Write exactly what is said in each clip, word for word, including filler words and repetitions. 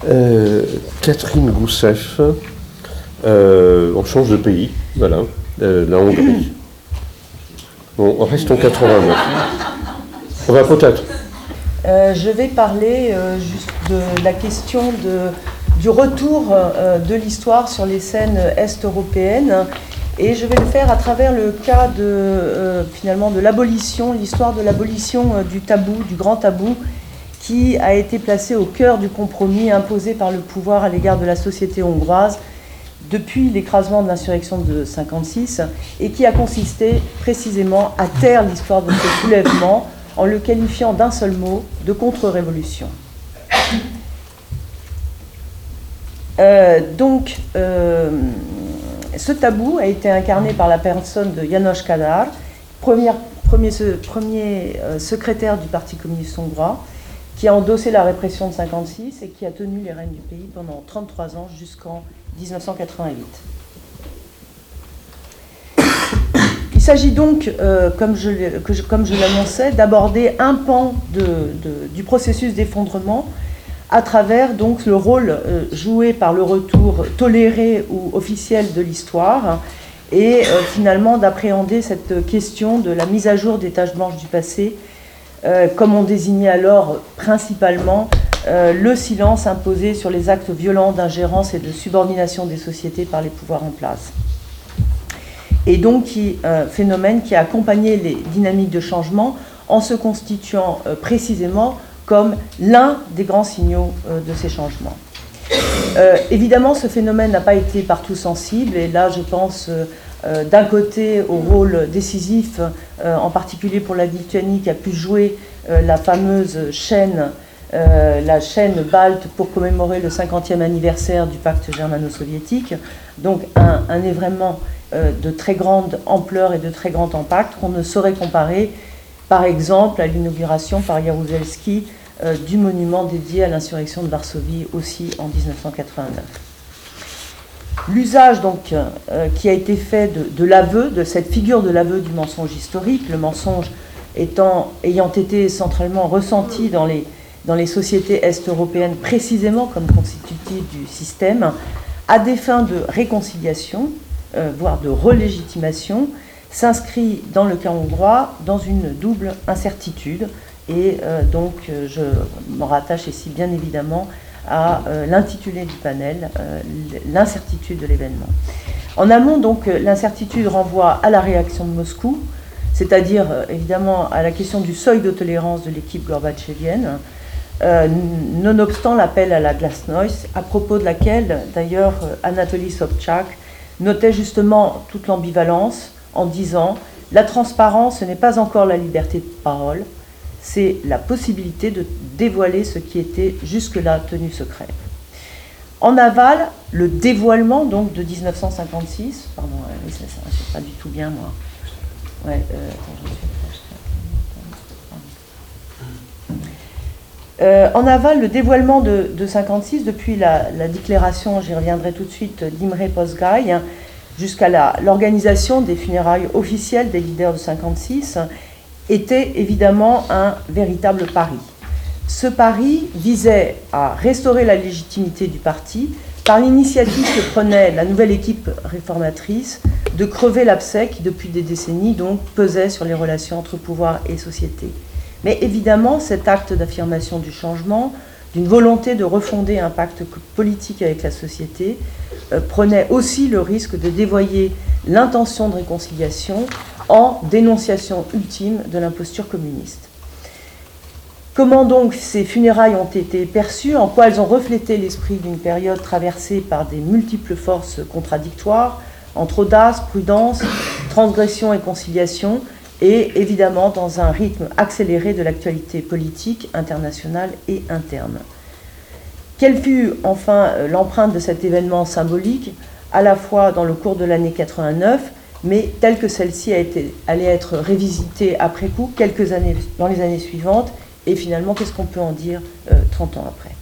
Euh, Catherine Goussef, euh, on change de pays, voilà, euh, la Hongrie. Bon, restons quatre-vingt-neuf. On va peut-être. Euh, je vais parler euh, juste de la question de, du retour euh, de l'histoire sur les scènes est-européennes, et je vais le faire à travers le cas de, euh, finalement, de l'abolition, l'histoire de l'abolition euh, du tabou, du grand tabou, qui a été placé au cœur du compromis imposé par le pouvoir à l'égard de la société hongroise depuis l'écrasement de l'insurrection de cinquante-six, et qui a consisté précisément à taire l'histoire de ce soulèvement en le qualifiant d'un seul mot de contre-révolution. Euh, donc, euh, ce tabou a été incarné par la personne de János Kadar, premier, premier, premier euh, secrétaire du Parti communiste hongrois, qui a endossé la répression de cinquante-six et qui a tenu les rênes du pays pendant trente-trois ans jusqu'en dix-neuf cent quatre-vingt-huit. Il s'agit donc, euh, comme je, que je, comme je l'annonçais, d'aborder un pan de, de, du processus d'effondrement à travers donc, le rôle euh, joué par le retour toléré ou officiel de l'histoire, et euh, finalement d'appréhender cette question de la mise à jour des taches blanches du passé, euh, comme on désignait alors principalement euh, le silence imposé sur les actes violents d'ingérence et de subordination des sociétés par les pouvoirs en place. Et donc, qui, euh, phénomène qui a accompagné les dynamiques de changement en se constituant euh, précisément comme l'un des grands signaux euh, de ces changements. Euh, évidemment, ce phénomène n'a pas été partout sensible, et là, je pense euh, euh, d'un côté au rôle décisif, euh, en particulier pour la Lituanie, qui a pu jouer euh, la fameuse chaîne, euh, la chaîne balte pour commémorer le cinquantième anniversaire du pacte germano-soviétique, donc un, un événement euh, de très grande ampleur et de très grand impact qu'on ne saurait comparer, par exemple, à l'inauguration par Jaruzelski euh, du monument dédié à l'insurrection de Varsovie, aussi en dix-neuf cent quatre-vingt-neuf. L'usage donc euh, qui a été fait de, de l'aveu, de cette figure de l'aveu du mensonge historique, le mensonge étant, ayant été centralement ressenti dans les, dans les sociétés est-européennes précisément comme constitutif du système, à des fins de réconciliation, euh, voire de relégitimation, s'inscrit dans le cas hongrois dans une double incertitude, et euh, donc euh, je m'en rattache ici bien évidemment à euh, l'intitulé du panel, euh, l'incertitude de l'événement. En amont, donc, l'incertitude renvoie à la réaction de Moscou, c'est-à-dire euh, évidemment à la question du seuil de tolérance de l'équipe gorbatchevienne, euh, nonobstant l'appel à la glasnost, à propos de laquelle d'ailleurs Anatoly Sobchak notait justement toute l'ambivalence en disant « La transparence, ce n'est pas encore la liberté de parole, c'est la possibilité de dévoiler ce qui était jusque-là tenu secret. » En aval, le dévoilement donc de dix-neuf cent cinquante-six, pardon, oui, ça ne sais pas du tout bien moi. Ouais, euh, attends, je me suis Euh, en aval, le dévoilement de, de cinquante-six, depuis la, la déclaration, j'y reviendrai tout de suite, d'Imre Posgai, jusqu'à l'organisation des funérailles officielles des leaders de cinquante-six, était évidemment un véritable pari. Ce pari visait à restaurer la légitimité du parti par l'initiative que prenait la nouvelle équipe réformatrice de crever l'abcès qui, depuis des décennies, donc, pesait sur les relations entre pouvoir et société. Mais évidemment, cet acte d'affirmation du changement, d'une volonté de refonder un pacte politique avec la société, euh, prenait aussi le risque de dévoyer l'intention de réconciliation en dénonciation ultime de l'imposture communiste. Comment donc ces funérailles ont été perçues, en quoi elles ont reflété l'esprit d'une période traversée par des multiples forces contradictoires, entre audace, prudence, transgression et conciliation, et évidemment dans un rythme accéléré de l'actualité politique, internationale et interne. Quelle fut enfin l'empreinte de cet événement symbolique, à la fois dans le cours de l'année quatre-vingt-neuf, mais telle que celle-ci a été, allait être révisitée après coup, quelques années, dans les années suivantes, et finalement, qu'est-ce qu'on peut en dire euh, trente ans après?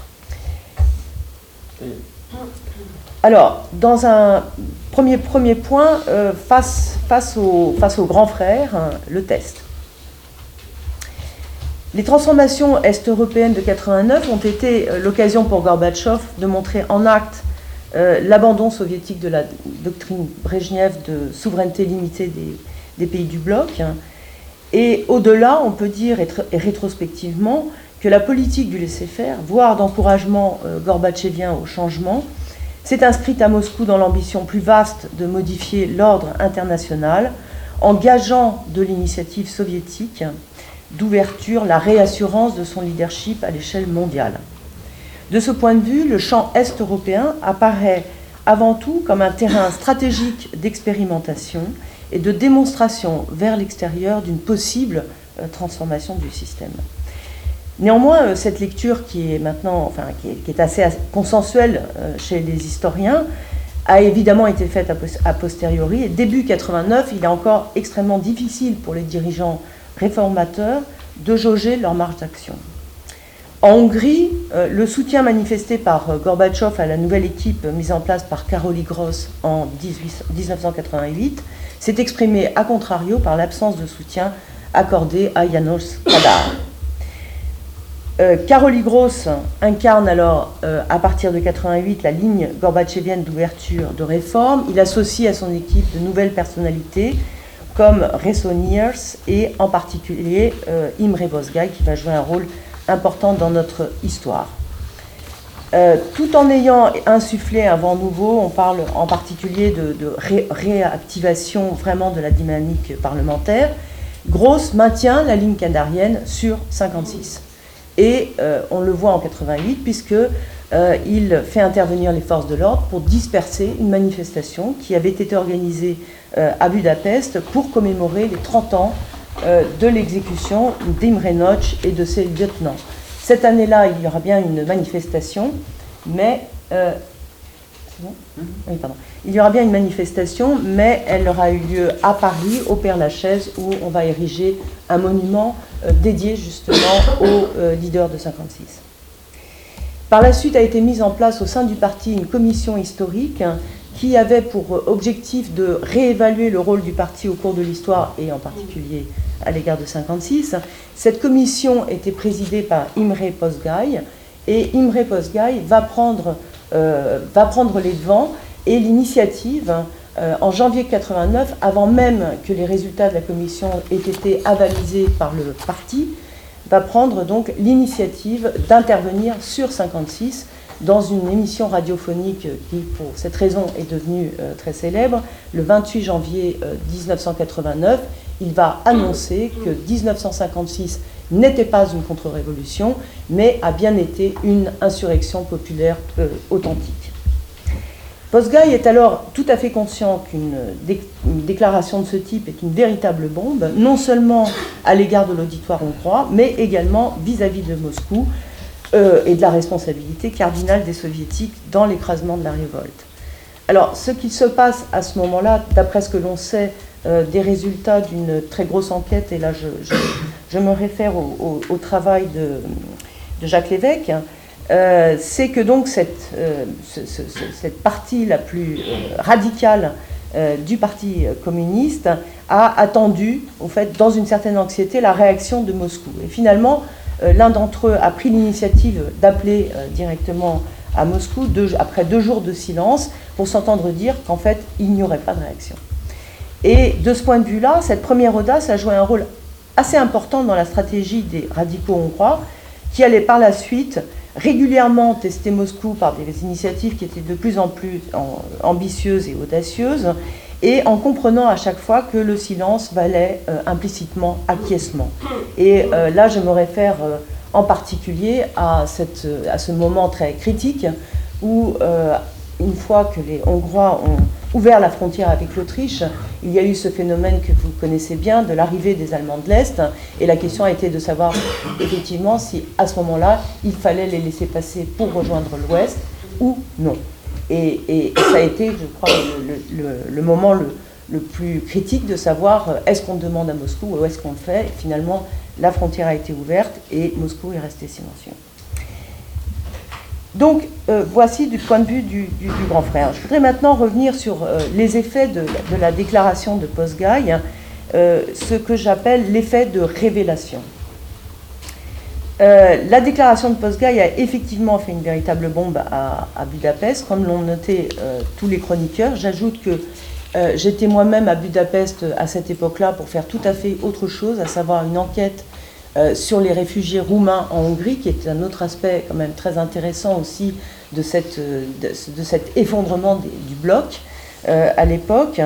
Alors, dans un premier, premier point, euh, face, face, au, face au grand frère, hein, le test. Les transformations est-européennes de quatre-vingt-neuf ont été l'occasion pour Gorbatchev de montrer en acte euh, l'abandon soviétique de la doctrine Brejnev de souveraineté limitée des, des pays du bloc. Et au-delà, on peut dire et, et rétrospectivement que la politique du laisser-faire, voire d'encouragement euh, gorbatchevien au changement, s'est inscrite à Moscou dans l'ambition plus vaste de modifier l'ordre international en gageant de l'initiative soviétique d'ouverture la réassurance de son leadership à l'échelle mondiale. De ce point de vue, le champ est-européen apparaît avant tout comme un terrain stratégique d'expérimentation et de démonstration vers l'extérieur d'une possible euh, transformation du système. Néanmoins, cette lecture qui est maintenant, enfin, qui est, qui est assez consensuelle chez les historiens, a évidemment été faite a posteriori. Et début quatre-vingt-neuf, il est encore extrêmement difficile pour les dirigeants réformateurs de jauger leur marge d'action. En Hongrie, le soutien manifesté par Gorbatchev à la nouvelle équipe mise en place par Károly Gross en mille neuf cent quatre-vingt-huit s'est exprimé a contrario par l'absence de soutien accordé à János Kadar. Euh, Károly Gross incarne alors, euh, à partir de quatre-vingt-huit, la ligne gorbatchevienne d'ouverture de réforme. Il associe à son équipe de nouvelles personnalités comme Reso Niers et en particulier euh, Imre Bozgai, qui va jouer un rôle important dans notre histoire. Euh, tout en ayant insufflé un vent nouveau, on parle en particulier de, de ré réactivation vraiment de la dynamique parlementaire, Gross maintient la ligne kadarienne sur cinquante-six. Et euh, on le voit en quatre-vingt-huit, puisqu'il euh, fait intervenir les forces de l'ordre pour disperser une manifestation qui avait été organisée euh, à Budapest pour commémorer les trente ans euh, de l'exécution d'Imre Nagy et de ses lieutenants. Cette année-là, il y aura bien une manifestation, mais... Euh, c'est bon ? Oui, pardon. Il y aura bien une manifestation, mais elle aura eu lieu à Paris, au Père-Lachaise, où on va ériger un monument euh, dédié justement aux euh, leaders de cinquante-six. Par la suite a été mise en place au sein du parti une commission historique hein, qui avait pour objectif de réévaluer le rôle du parti au cours de l'histoire et en particulier à l'égard de cinquante-six. Cette commission était présidée par Imre Bozgai et Imre Bozgai va prendre, euh, va prendre les devants et l'initiative euh, en janvier quatre-vingt-neuf, avant même que les résultats de la commission aient été avalisés par le parti, va prendre donc l'initiative d'intervenir sur cinquante-six dans une émission radiophonique qui, pour cette raison, est devenue euh, très célèbre. Le vingt-huit janvier euh, mille neuf cent quatre-vingt-neuf, il va annoncer que mille neuf cent cinquante-six n'était pas une contre-révolution, mais a bien été une insurrection populaire euh, authentique. Bozgai est alors tout à fait conscient qu'une dé déclaration de ce type est une véritable bombe, non seulement à l'égard de l'auditoire hongrois, mais également vis-à-vis de Moscou euh, et de la responsabilité cardinale des soviétiques dans l'écrasement de la révolte. Alors, ce qui se passe à ce moment-là, d'après ce que l'on sait euh, des résultats d'une très grosse enquête, et là je, je, je me réfère au, au, au travail de, de Jacques Lévesque, Euh, c'est que donc cette, euh, ce, ce, cette partie la plus euh, radicale euh, du Parti communiste a attendu, au fait, dans une certaine anxiété, la réaction de Moscou. Et finalement, euh, l'un d'entre eux a pris l'initiative d'appeler euh, directement à Moscou, deux, après deux jours de silence, pour s'entendre dire qu'en fait, il n'y aurait pas de réaction. Et de ce point de vue-là, cette première audace a joué un rôle assez important dans la stratégie des radicaux hongrois, qui allaient par la suite régulièrement tester Moscou par des initiatives qui étaient de plus en plus ambitieuses et audacieuses, et en comprenant à chaque fois que le silence valait euh, implicitement acquiescement. Et euh, là, je me réfère euh, en particulier à, cette, à ce moment très critique où, euh, une fois que les Hongrois ont ouvert la frontière avec l'Autriche, il y a eu ce phénomène que vous connaissez bien de l'arrivée des Allemands de l'Est, et la question a été de savoir effectivement si à ce moment-là il fallait les laisser passer pour rejoindre l'Ouest ou non. Et, et, et ça a été, je crois, le, le, le moment le, le plus critique de savoir est-ce qu'on demande à Moscou ou est-ce qu'on le fait. Et finalement, la frontière a été ouverte et Moscou est resté silencieux. Donc, euh, voici du point de vue du, du, du grand frère. Je voudrais maintenant revenir sur euh, les effets de, de la déclaration de Bozgai, euh, ce que j'appelle l'effet de révélation. Euh, la déclaration de Pozsgay a effectivement fait une véritable bombe à, à Budapest, comme l'ont noté euh, tous les chroniqueurs. J'ajoute que euh, j'étais moi-même à Budapest à cette époque-là pour faire tout à fait autre chose, à savoir une enquête euh, sur les réfugiés roumains en Hongrie, qui est un autre aspect quand même très intéressant aussi de, cette, de, de cet effondrement des, du bloc euh, à l'époque.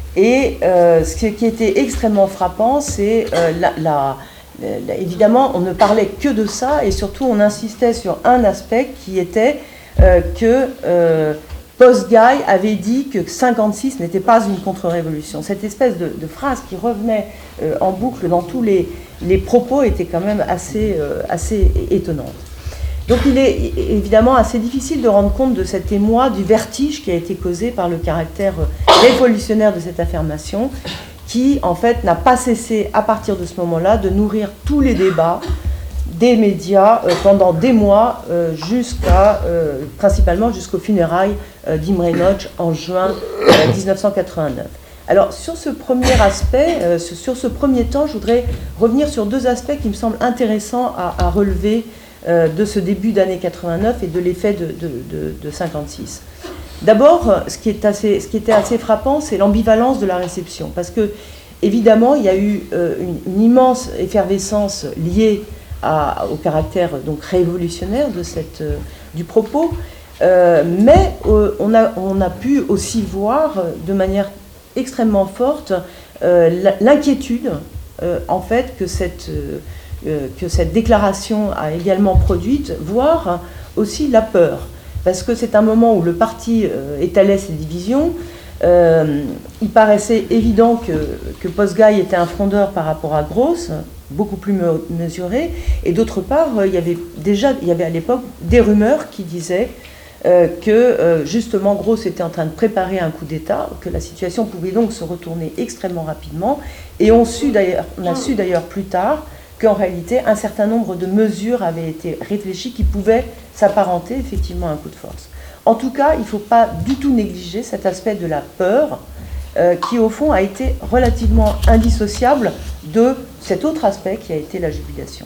Et euh, ce qui était extrêmement frappant, c'est euh, la... la évidemment, on ne parlait que de ça et surtout on insistait sur un aspect qui était euh, que euh, Pozsgay avait dit que cinquante-six n'était pas une contre-révolution. Cette espèce de, de phrase qui revenait euh, en boucle dans tous les, les propos était quand même assez, euh, assez étonnante. Donc il est évidemment assez difficile de rendre compte de cet émoi, du vertige qui a été causé par le caractère révolutionnaire de cette affirmation, qui, en fait, n'a pas cessé, à partir de ce moment-là, de nourrir tous les débats des médias euh, pendant des mois, euh, jusqu'à, euh, principalement jusqu'aux funérailles euh, d'Imre Nagy en juin euh, dix-neuf cent quatre-vingt-neuf. Alors, sur ce premier aspect, euh, sur ce premier temps, je voudrais revenir sur deux aspects qui me semblent intéressants à, à relever euh, de ce début d'année quatre-vingt-neuf et de l'effet de, de, de, de cinquante-six. D'abord, ce qui est assez, ce qui était assez frappant, c'est l'ambivalence de la réception. Parce que, évidemment, il y a eu euh, une, une immense effervescence liée à, au caractère donc, révolutionnaire de cette, euh, du propos. Euh, mais euh, on, a, on a pu aussi voir de manière extrêmement forte euh, l'inquiétude, euh, en fait, que cette, euh, que cette déclaration a également produite, voire aussi la peur. Parce que c'est un moment où le parti euh, étalait ses divisions. Euh, il paraissait évident que, que Pozsgay était un frondeur par rapport à Gross, beaucoup plus me, mesuré. Et d'autre part, euh, il y avait déjà, il y avait à l'époque des rumeurs qui disaient euh, que euh, justement Gross était en train de préparer un coup d'État, que la situation pouvait donc se retourner extrêmement rapidement. Et on, su d'ailleurs, on a su d'ailleurs plus tard qu'en réalité, un certain nombre de mesures avaient été réfléchies qui pouvaient s'apparenter effectivement à un coup de force. En tout cas, il ne faut pas du tout négliger cet aspect de la peur euh, qui, au fond, a été relativement indissociable de cet autre aspect qui a été la jubilation.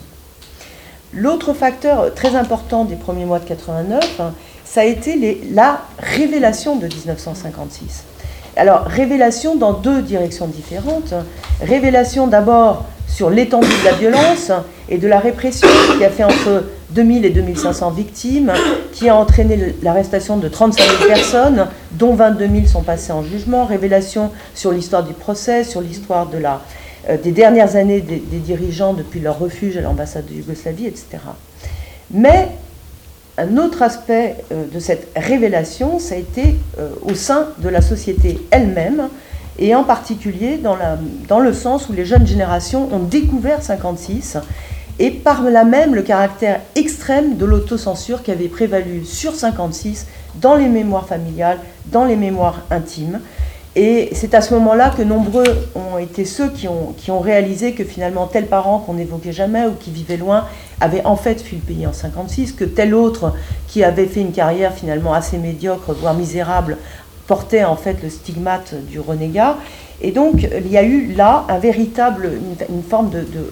L'autre facteur très important des premiers mois de quatre-vingt-neuf, hein, ça a été les, la révélation de dix-neuf cent cinquante-six. Alors, révélation dans deux directions différentes. Révélation d'abord sur l'étendue de la violence et de la répression qui a fait entre deux mille et deux mille cinq cents victimes, qui a entraîné l'arrestation de trente-cinq mille personnes, dont vingt-deux mille sont passées en jugement. Révélation sur l'histoire du procès, sur l'histoire de la, euh, des dernières années des, des dirigeants depuis leur refuge à l'ambassade de Yougoslavie, et cetera. Mais un autre aspect euh, de cette révélation, ça a été euh, au sein de la société elle-même, et en particulier dans, la, dans le sens où les jeunes générations ont découvert cinquante-six, et par là même le caractère extrême de l'autocensure qui avait prévalu sur cinquante-six dans les mémoires familiales, dans les mémoires intimes. Et c'est à ce moment-là que nombreux ont été ceux qui ont, qui ont réalisé que finalement tel parent qu'on n'évoquait jamais ou qui vivait loin avait en fait fui le pays en cinquante-six, que tel autre qui avait fait une carrière finalement assez médiocre, voire misérable, portait en fait le stigmate du renégat. Et donc il y a eu là un véritable, une, une forme de, de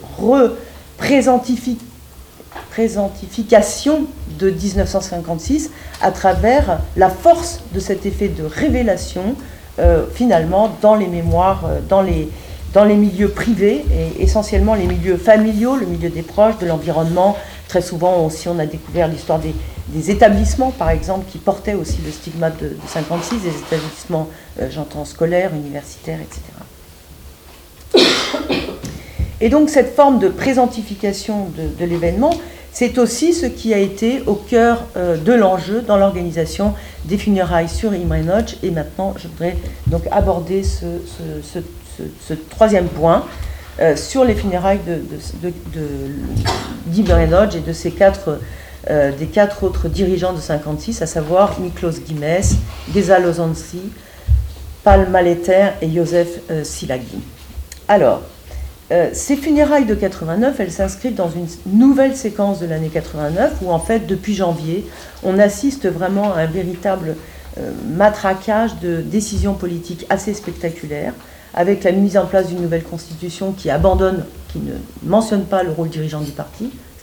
représentation de dix-neuf cent cinquante-six à travers la force de cet effet de révélation euh, finalement dans les mémoires, euh, dans, les, dans les milieux privés et essentiellement les milieux familiaux, le milieu des proches, de l'environnement. Très souvent aussi on a découvert l'histoire des des établissements, par exemple, qui portaient aussi le stigmate de, de cinquante-six, des établissements, euh, j'entends, scolaires, universitaires, et cetera. Et donc, cette forme de présentification de, de l'événement, c'est aussi ce qui a été au cœur euh, de l'enjeu dans l'organisation des funérailles sur Imre Nagy. Et maintenant, je voudrais donc aborder ce, ce, ce, ce, ce troisième point euh, sur les funérailles de, de, de, de, d'Imre Nagy et de ces quatre Euh, des quatre autres dirigeants de cinquante-six, à savoir Miklos Gimes, Géza Lozanczy, Pál Maléter et József euh, Szilágyi. Alors, euh, ces funérailles de quatre-vingt-neuf, elles s'inscrivent dans une nouvelle séquence de l'année quatre-vingt-neuf, où en fait, depuis janvier, on assiste vraiment à un véritable euh, matraquage de décisions politiques assez spectaculaires, avec la mise en place d'une nouvelle constitution qui abandonne, qui ne mentionne pas le rôle dirigeant du parti,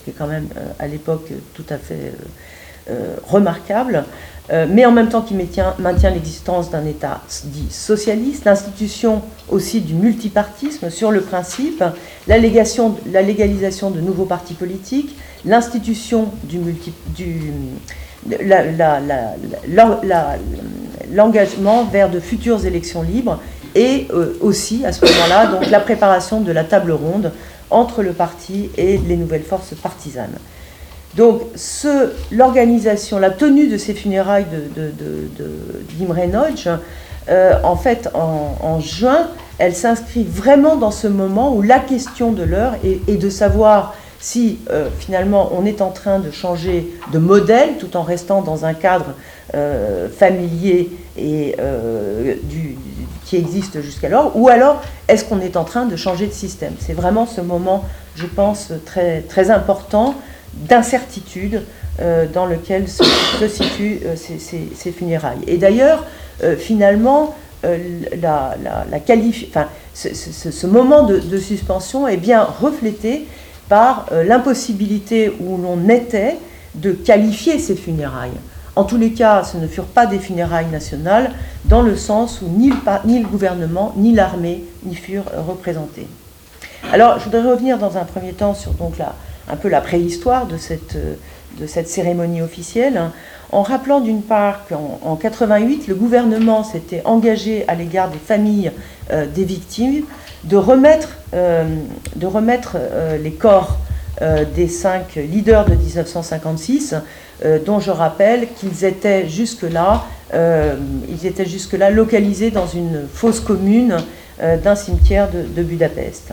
qui est quand même euh, à l'époque tout à fait euh, euh, remarquable, euh, mais en même temps qui maintient, maintient l'existence d'un État dit socialiste, l'institution aussi du multipartisme sur le principe, la, légation, la légalisation de nouveaux partis politiques, l'institution du multi, du La, la, la, la, la, l'engagement vers de futures élections libres et euh, aussi à ce moment-là donc la préparation de la table ronde entre le parti et les nouvelles forces partisanes. Donc ce, l'organisation, la tenue de ces funérailles de, de, de, de, d'Imre Nagy, euh, en fait en, en juin, elle s'inscrit vraiment dans ce moment où la question de l'heure est, est de savoir si euh, finalement on est en train de changer de modèle tout en restant dans un cadre euh, familier et, euh, du, qui existe jusqu'alors, ou alors est-ce qu'on est en train de changer de système. C'est vraiment ce moment, je pense, très, très important d'incertitude euh, dans lequel se, se situent euh, ces, ces, ces funérailles. Et d'ailleurs, euh, finalement, euh, la, la, la qualif... enfin, ce, ce, ce moment de, de suspension est bien reflété par euh, l'impossibilité où l'on était de qualifier ces funérailles. En tous les cas, ce ne furent pas des funérailles nationales, dans le sens où ni le, ni le gouvernement, ni l'armée n'y furent euh, représentés. Alors, je voudrais revenir dans un premier temps sur donc, la, un peu la préhistoire de cette, euh, de cette cérémonie officielle, hein, en rappelant d'une part qu'en en quatre-vingt-huit, le gouvernement s'était engagé à l'égard des familles euh, des victimes de remettre, euh, de remettre euh, les corps euh, des cinq leaders de mille neuf cent cinquante-six, euh, dont je rappelle qu'ils étaient jusque-là, euh, ils étaient jusque-là localisés dans une fosse commune euh, d'un cimetière de, de Budapest.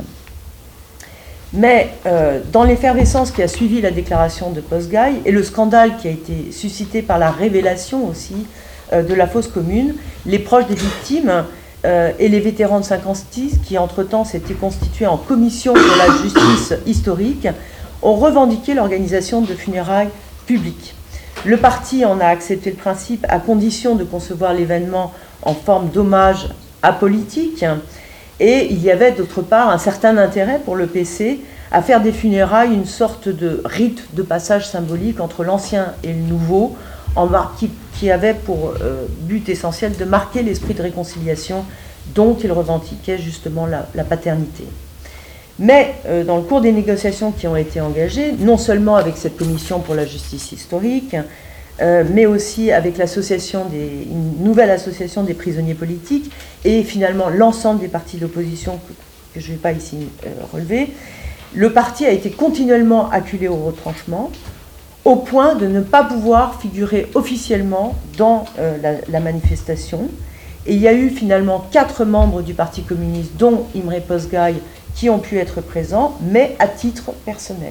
Mais euh, dans l'effervescence qui a suivi la déclaration de Pozsgai et le scandale qui a été suscité par la révélation aussi euh, de la fosse commune, les proches des victimes Euh, et les vétérans de cinquante-six, qui entre-temps s'étaient constitués en commission pour la justice historique, ont revendiqué l'organisation de funérailles publiques. Le parti en a accepté le principe à condition de concevoir l'événement en forme d'hommage apolitique, et il y avait d'autre part un certain intérêt pour le P C à faire des funérailles une sorte de rite de passage symbolique entre l'ancien et le nouveau, en qui, qui avait pour euh, but essentiel de marquer l'esprit de réconciliation dont il revendiquait justement la, la paternité. Mais euh, dans le cours des négociations qui ont été engagées, non seulement avec cette commission pour la justice historique, euh, mais aussi avec l'association des, une nouvelle association des prisonniers politiques et finalement l'ensemble des partis d'opposition que, que je ne vais pas ici euh, relever, le parti a été continuellement acculé au retranchement, au point de ne pas pouvoir figurer officiellement dans euh, la, la manifestation. Et il y a eu finalement quatre membres du Parti communiste, dont Imre Pozsgai, qui ont pu être présents, mais à titre personnel.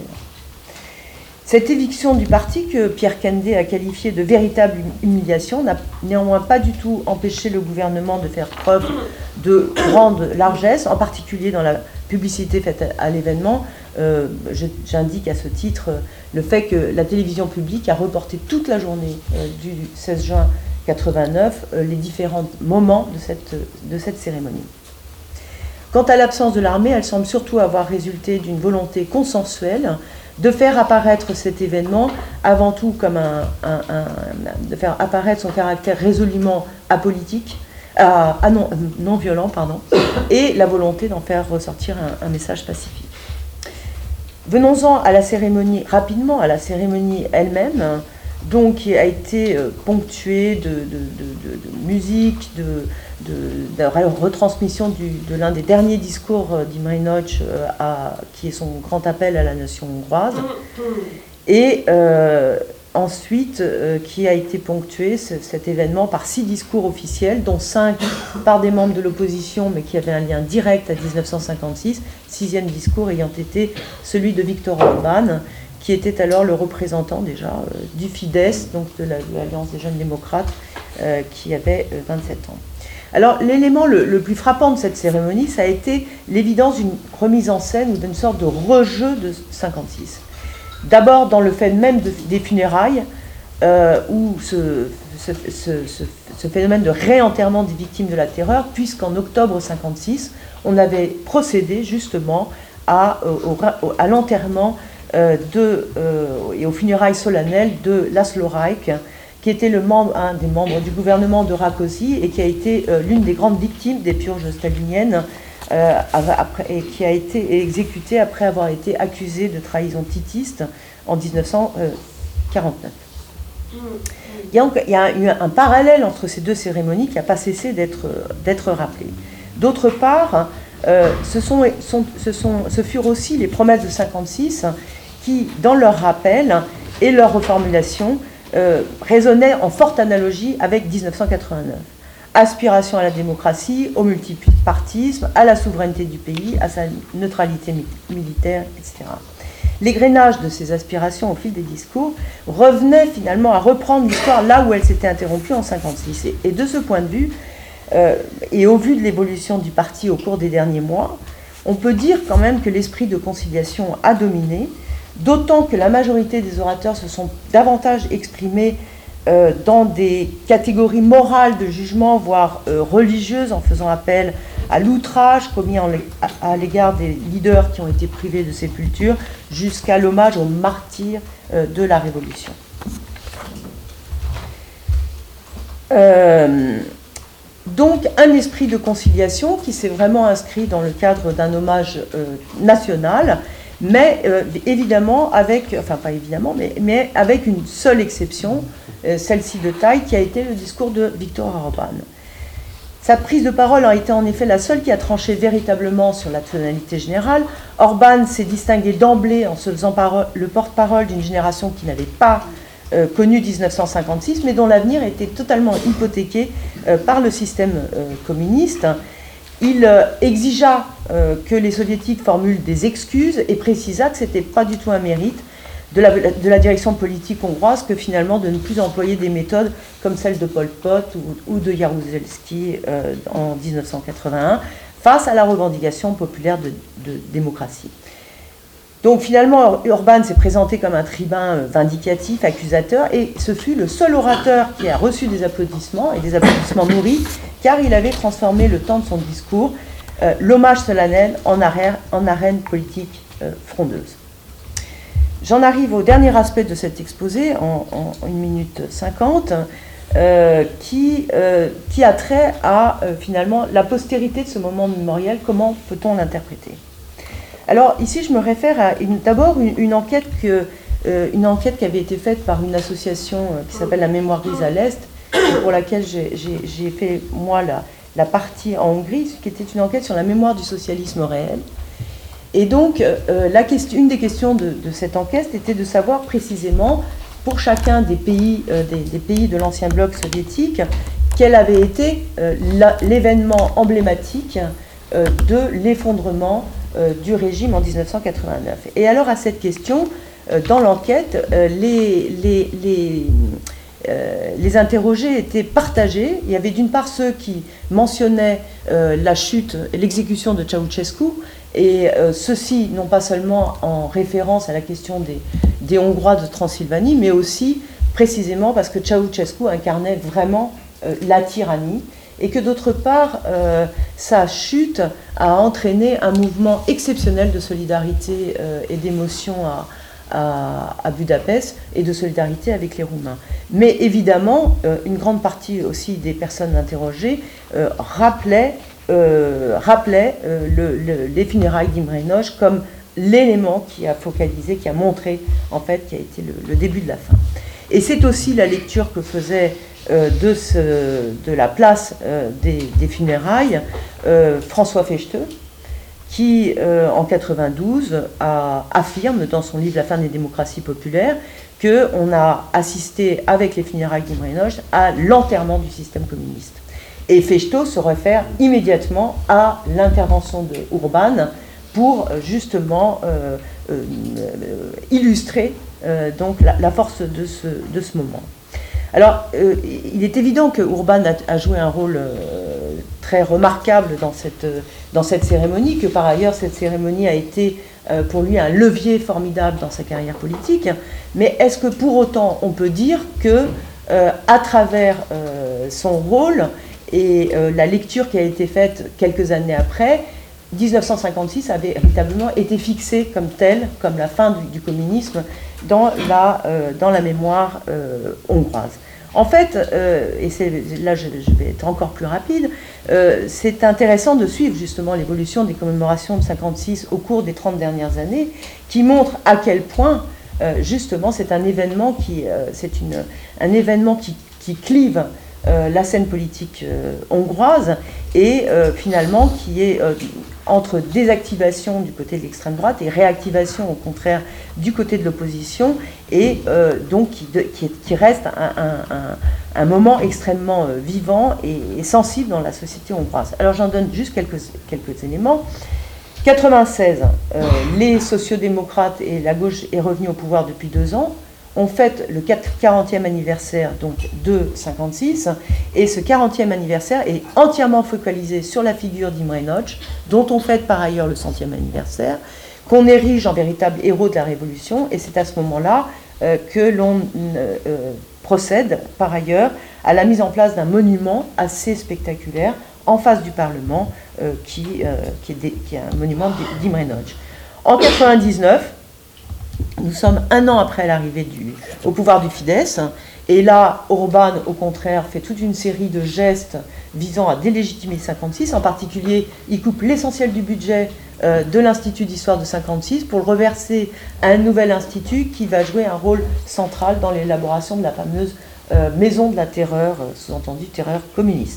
Cette éviction du parti, que Pierre Kende a qualifiée de véritable humiliation, n'a néanmoins pas du tout empêché le gouvernement de faire preuve de grande largesse, en particulier dans la publicité faite à l'événement. Euh, j'indique à ce titre le fait que la télévision publique a reporté toute la journée euh, du seize juin quatre-vingt-neuf euh, les différents moments de cette, de cette cérémonie. Quant à l'absence de l'armée, elle semble surtout avoir résulté d'une volonté consensuelle de faire apparaître cet événement avant tout comme un, un, un de faire apparaître son caractère résolument apolitique, ah, ah non, non violent, pardon, et la volonté d'en faire ressortir un, un message pacifique. Venons-en à la cérémonie, rapidement, à la cérémonie elle-même, donc qui a été ponctuée de, de, de, de, de musique, de, de, de retransmission du, de l'un des derniers discours d'Imre Nagy, qui est son grand appel à la nation hongroise, et euh, ensuite euh, qui a été ponctué ce, cet événement par six discours officiels, dont cinq par des membres de l'opposition, mais qui avaient un lien direct à mille neuf cent cinquante-six, sixième discours ayant été celui de Viktor Orbán, qui était alors le représentant déjà euh, du Fidesz, donc de l'Alliance des jeunes démocrates, euh, qui avait euh, vingt-sept ans. Alors l'élément le, le plus frappant de cette cérémonie, ça a été l'évidence d'une remise en scène ou d'une sorte de rejeu de cinquante-six. D'abord dans le fait même de, des funérailles, euh, où ce, ce, ce, ce, ce phénomène de réenterrement des victimes de la terreur, puisqu'en octobre cinquante-six, on avait procédé justement à, au, à l'enterrement euh, de, euh, et aux funérailles solennelles de Laszlo Rajk, qui était le membre, un des membres du gouvernement de Rákosi et qui a été euh, l'une des grandes victimes des purges staliniennes euh, après, et qui a été exécuté après avoir été accusé de trahison titiste en dix-neuf cent quarante-neuf. Il y a, il y a eu un parallèle entre ces deux cérémonies qui n'a pas cessé d'être, d'être rappelé. D'autre part, euh, ce, sont, sont, ce, sont, ce furent aussi les promesses de cinquante-six qui, dans leur rappel et leur reformulation, euh, résonnaient en forte analogie avec dix-neuf cent quatre-vingt-neuf. Aspiration à la démocratie, au multipartisme, à la souveraineté du pays, à sa neutralité mi- militaire, et cetera. L'égrainage de ces aspirations au fil des discours revenait finalement à reprendre l'histoire là où elle s'était interrompue en cinquante-six. Et, et de ce point de vue, euh, et au vu de l'évolution du parti au cours des derniers mois, on peut dire quand même que l'esprit de conciliation a dominé, d'autant que la majorité des orateurs se sont davantage exprimés euh, dans des catégories morales de jugement, voire euh, religieuses, en faisant appel à l'outrage commis en, à, à l'égard des leaders qui ont été privés de sépulture, jusqu'à l'hommage aux martyrs euh, de la Révolution. Euh, donc un esprit de conciliation qui s'est vraiment inscrit dans le cadre d'un hommage euh, national, mais euh, évidemment avec, enfin pas évidemment, mais, mais avec une seule exception, euh, celle-ci de taille, qui a été le discours de Viktor Orbán. Sa prise de parole a été en effet la seule qui a tranché véritablement sur la tonalité générale. Orbán s'est distingué d'emblée en se faisant parole, le porte-parole d'une génération qui n'avait pas euh, connu dix-neuf cent cinquante-six, mais dont l'avenir était totalement hypothéqué euh, par le système euh, communiste. Il euh, exigea euh, que les soviétiques formulent des excuses et précisa que ce n'était pas du tout un mérite de la, de la direction politique hongroise que finalement de ne plus employer des méthodes comme celle de Pol Pot ou, ou de Jaruzelski euh, en dix-neuf cent quatre-vingt-un face à la revendication populaire de, de démocratie. Donc finalement, Orbán s'est présenté comme un tribun vindicatif, accusateur, et ce fut le seul orateur qui a reçu des applaudissements, et des applaudissements nourris, car il avait transformé le temps de son discours, euh, l'hommage solennel, en arène, en arène politique euh, frondeuse. J'en arrive au dernier aspect de cet exposé, en, en une minute cinquante, euh, qui, euh, qui a trait à, euh, finalement, la postérité de ce moment mémoriel. Comment peut-on l'interpréter ? Alors, ici, je me réfère à une, d'abord une, une, enquête que, euh, une enquête qui avait été faite par une association euh, qui s'appelle la Mémoire grise à l'Est, pour laquelle j'ai, j'ai, j'ai fait, moi, la, la partie en Hongrie, qui était une enquête sur la mémoire du socialisme réel. Et donc, euh, la question, une des questions de, de cette enquête était de savoir précisément, pour chacun des pays, euh, des, des pays de l'ancien bloc soviétique, quel avait été euh, la, l'événement emblématique euh, de l'effondrement euh, du régime en dix-neuf cent quatre-vingt-neuf. Et alors, à cette question, euh, dans l'enquête, euh, les, les, les, euh, les interrogés étaient partagés. Il y avait d'une part ceux qui mentionnaient euh, la chute, l'exécution de Ceausescu, et euh, ceci, non pas seulement en référence à la question des, des Hongrois de Transylvanie, mais aussi précisément parce que Ceausescu incarnait vraiment euh, la tyrannie, et que d'autre part, euh, sa chute a entraîné un mouvement exceptionnel de solidarité euh, et d'émotion à, à, à Budapest, et de solidarité avec les Roumains. Mais évidemment, euh, une grande partie aussi des personnes interrogées euh, rappelaient Euh, rappelait euh, le, le, les funérailles d'Imre Nagy comme l'élément qui a focalisé, qui a montré en fait qui a été le, le début de la fin. Et c'est aussi la lecture que faisait euh, de, ce, de la place euh, des, des funérailles euh, François Fechte, qui euh, en quatre-vingt-douze a, affirme dans son livre La fin des démocraties populaires qu'on a assisté avec les funérailles d'Imre Nagy à l'enterrement du système communiste. Et Fechte se réfère immédiatement à l'intervention de Orbán pour justement euh, euh, illustrer euh, donc la, la force de ce, de ce moment. Alors, euh, il est évident que Orbán a, a joué un rôle euh, très remarquable dans cette, dans cette cérémonie, que par ailleurs cette cérémonie a été euh, pour lui un levier formidable dans sa carrière politique. Mais est-ce que pour autant on peut dire que euh, à travers euh, son rôle et euh, la lecture qui a été faite quelques années après, dix-neuf cent cinquante-six a véritablement été fixé comme tel, comme la fin du, du communisme, dans la, euh, dans la mémoire euh, hongroise. En fait, euh, et là je, je vais être encore plus rapide, euh, c'est intéressant de suivre justement l'évolution des commémorations de cinquante-six au cours des trente dernières années, qui montre à quel point euh, justement c'est un événement qui, euh, c'est une, un événement qui, qui clive euh, la scène politique euh, hongroise et euh, finalement qui est euh, entre désactivation du côté de l'extrême droite et réactivation au contraire du côté de l'opposition, et euh, donc qui, de, qui, qui reste un, un, un, un moment extrêmement euh, vivant et, et sensible dans la société hongroise. Alors j'en donne juste quelques, quelques éléments. quatre-vingt-seize, euh, les sociodémocrates et la gauche est revenue au pouvoir depuis deux ans. On fête le quarantième anniversaire donc, de cinquante-six, et ce quarantième anniversaire est entièrement focalisé sur la figure d'Imre Nagy, dont on fête par ailleurs le centième anniversaire, qu'on érige en véritable héros de la Révolution, et c'est à ce moment-là euh, que l'on euh, procède par ailleurs à la mise en place d'un monument assez spectaculaire en face du Parlement, euh, qui, euh, qui, est des, qui est un monument d'Imre Nagy. En quatre-vingt-dix-neuf, nous sommes un an après l'arrivée au pouvoir du Fidesz, et là, Orbán, au contraire, fait toute une série de gestes visant à délégitimer cinquante-six. En particulier, il coupe l'essentiel du budget euh, de l'Institut d'histoire de cinquante-six pour le reverser à un nouvel institut qui va jouer un rôle central dans l'élaboration de la fameuse euh, maison de la terreur, euh, sous-entendu terreur communiste.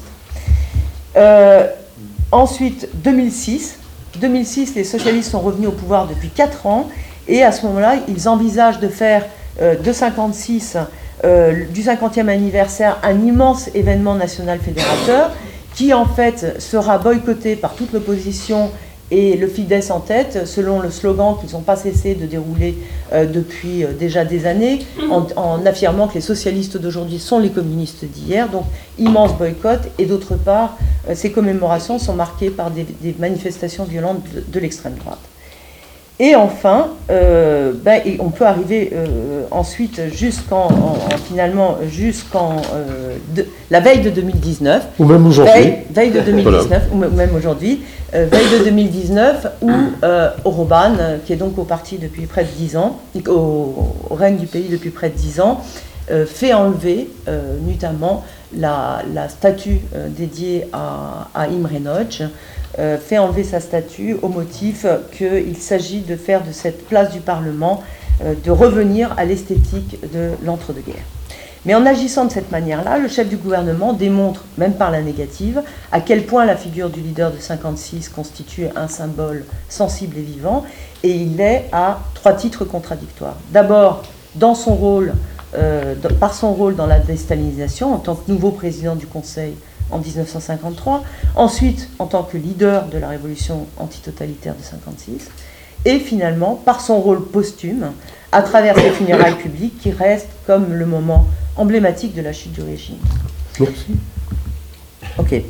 Euh, ensuite, deux mille six. deux mille six, les socialistes sont revenus au pouvoir depuis quatre ans. Et à ce moment-là, ils envisagent de faire euh, de cinquante-six, euh, du cinquantième anniversaire, un immense événement national fédérateur qui, en fait, sera boycotté par toute l'opposition et le Fidesz en tête, selon le slogan qu'ils n'ont pas cessé de dérouler euh, depuis euh, déjà des années, en, en affirmant que les socialistes d'aujourd'hui sont les communistes d'hier. Donc, immense boycott. Et d'autre part, euh, ces commémorations sont marquées par des, des manifestations violentes de, de l'extrême droite. Et enfin, euh, ben, et on peut arriver euh, ensuite jusqu'en en, en, finalement jusqu'en euh, la veille de deux mille dix-neuf, ou même aujourd'hui, veille, veille de deux mille dix-neuf, voilà. Ou même aujourd'hui, euh, veille de deux mille dix-neuf, où euh, Orbán, qui est donc au parti depuis près de dix ans, au, au règne du pays depuis près de dix ans, euh, fait enlever euh, notamment la, la statue euh, dédiée à, à Imre Nagy. Euh, fait enlever sa statue au motif qu'il s'agit de faire de cette place du Parlement, euh, de revenir à l'esthétique de l'entre-deux-guerres. Mais en agissant de cette manière-là, le chef du gouvernement démontre, même par la négative, à quel point la figure du leader de cinquante-six constitue un symbole sensible et vivant, et il est à trois titres contradictoires. D'abord, dans son rôle, euh, par son rôle dans la déstalinisation, en tant que nouveau président du Conseil en dix-neuf cent cinquante-trois, ensuite en tant que leader de la révolution antitotalitaire de cinquante-six, et finalement par son rôle posthume à travers ses funérailles publiques qui restent comme le moment emblématique de la chute du régime. Merci. Ok. Ouais,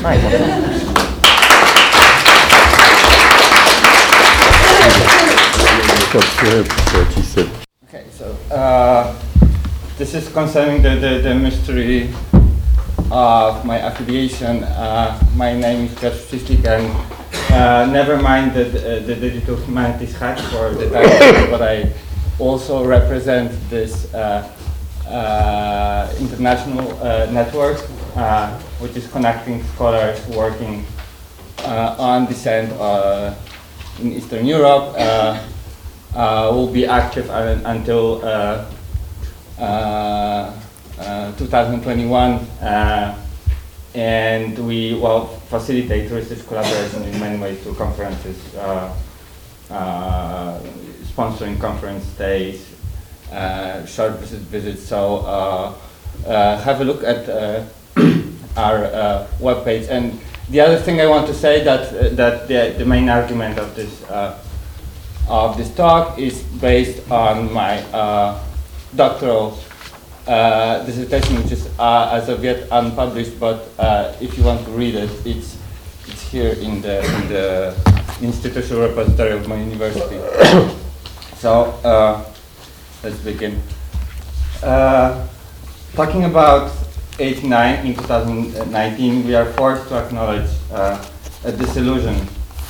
okay, so uh, this is concerning the, the, the mystery of my affiliation. Uh, my name is Piotr Przyszlik, and uh, never mind the, the, the Digital Humanities hat for the title, but I also represent this uh, uh, international uh, network, uh, which is connecting scholars working uh, on dissent uh, in Eastern Europe. Uh, uh, will be active un until uh, uh, Uh, two thousand twenty-one, uh, and we well facilitate research collaboration in many ways through conferences, uh, uh, sponsoring conference days, uh, short visit visits. So uh, uh, have a look at uh, our uh, webpage. And the other thing I want to say that uh, that the, the main argument of this uh, of this talk is based on my uh, doctoral Uh, dissertation, which is uh, as of yet unpublished, but uh, if you want to read it, it's it's here in the in the institutional repository of my university. So uh, let's begin. Uh, talking about eighty-nine in two thousand nineteen, we are forced to acknowledge uh, a disillusion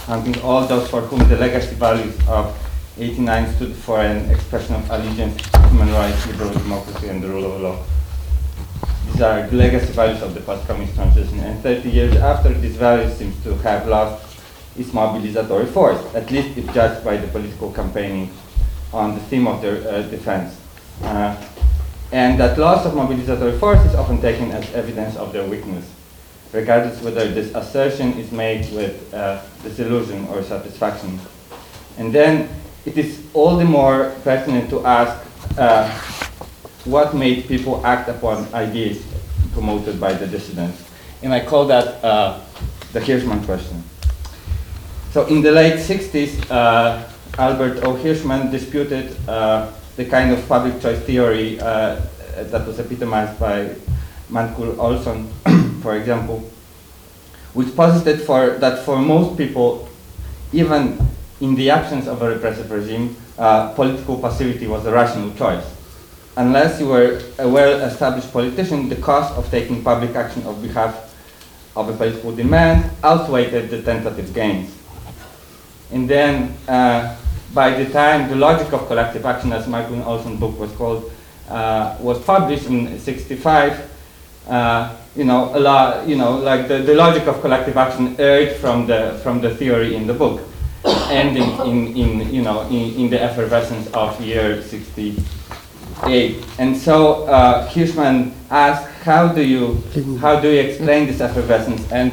counting all those for whom the legacy values of eighty-nine stood for an expression of allegiance to human rights, liberal democracy, and the rule of law. These are the legacy values of the post-communist transition, and thirty years after, these values seem to have lost its mobilizatory force, at least if judged by the political campaigning on the theme of their uh, defense. Uh, and that loss of mobilizatory force is often taken as evidence of their weakness, regardless whether this assertion is made with uh, disillusion or satisfaction. And then it is all the more pertinent to ask uh, what made people act upon ideas promoted by the dissidents. And I call that uh, the Hirschman question. So in the late sixties, uh, Albert O. Hirschman disputed uh, the kind of public choice theory uh, that was epitomized by Mankul Olson, for example, which posited for, that for most people, even in the absence of a repressive regime, uh, political passivity was a rational choice. Unless you were a well-established politician, the cost of taking public action on behalf of a political demand outweighed the tentative gains. And then, uh, by the time the logic of collective action, as Michael Olson's book was called, uh, was published in sixty-five, uh, you know, a lot, you know, like the, the logic of collective action erred from the from the theory in the book, ending in, in you know in, in the effervescence of year sixty-eight. And so uh, Hirschman asked, how do you how do you explain this effervescence? And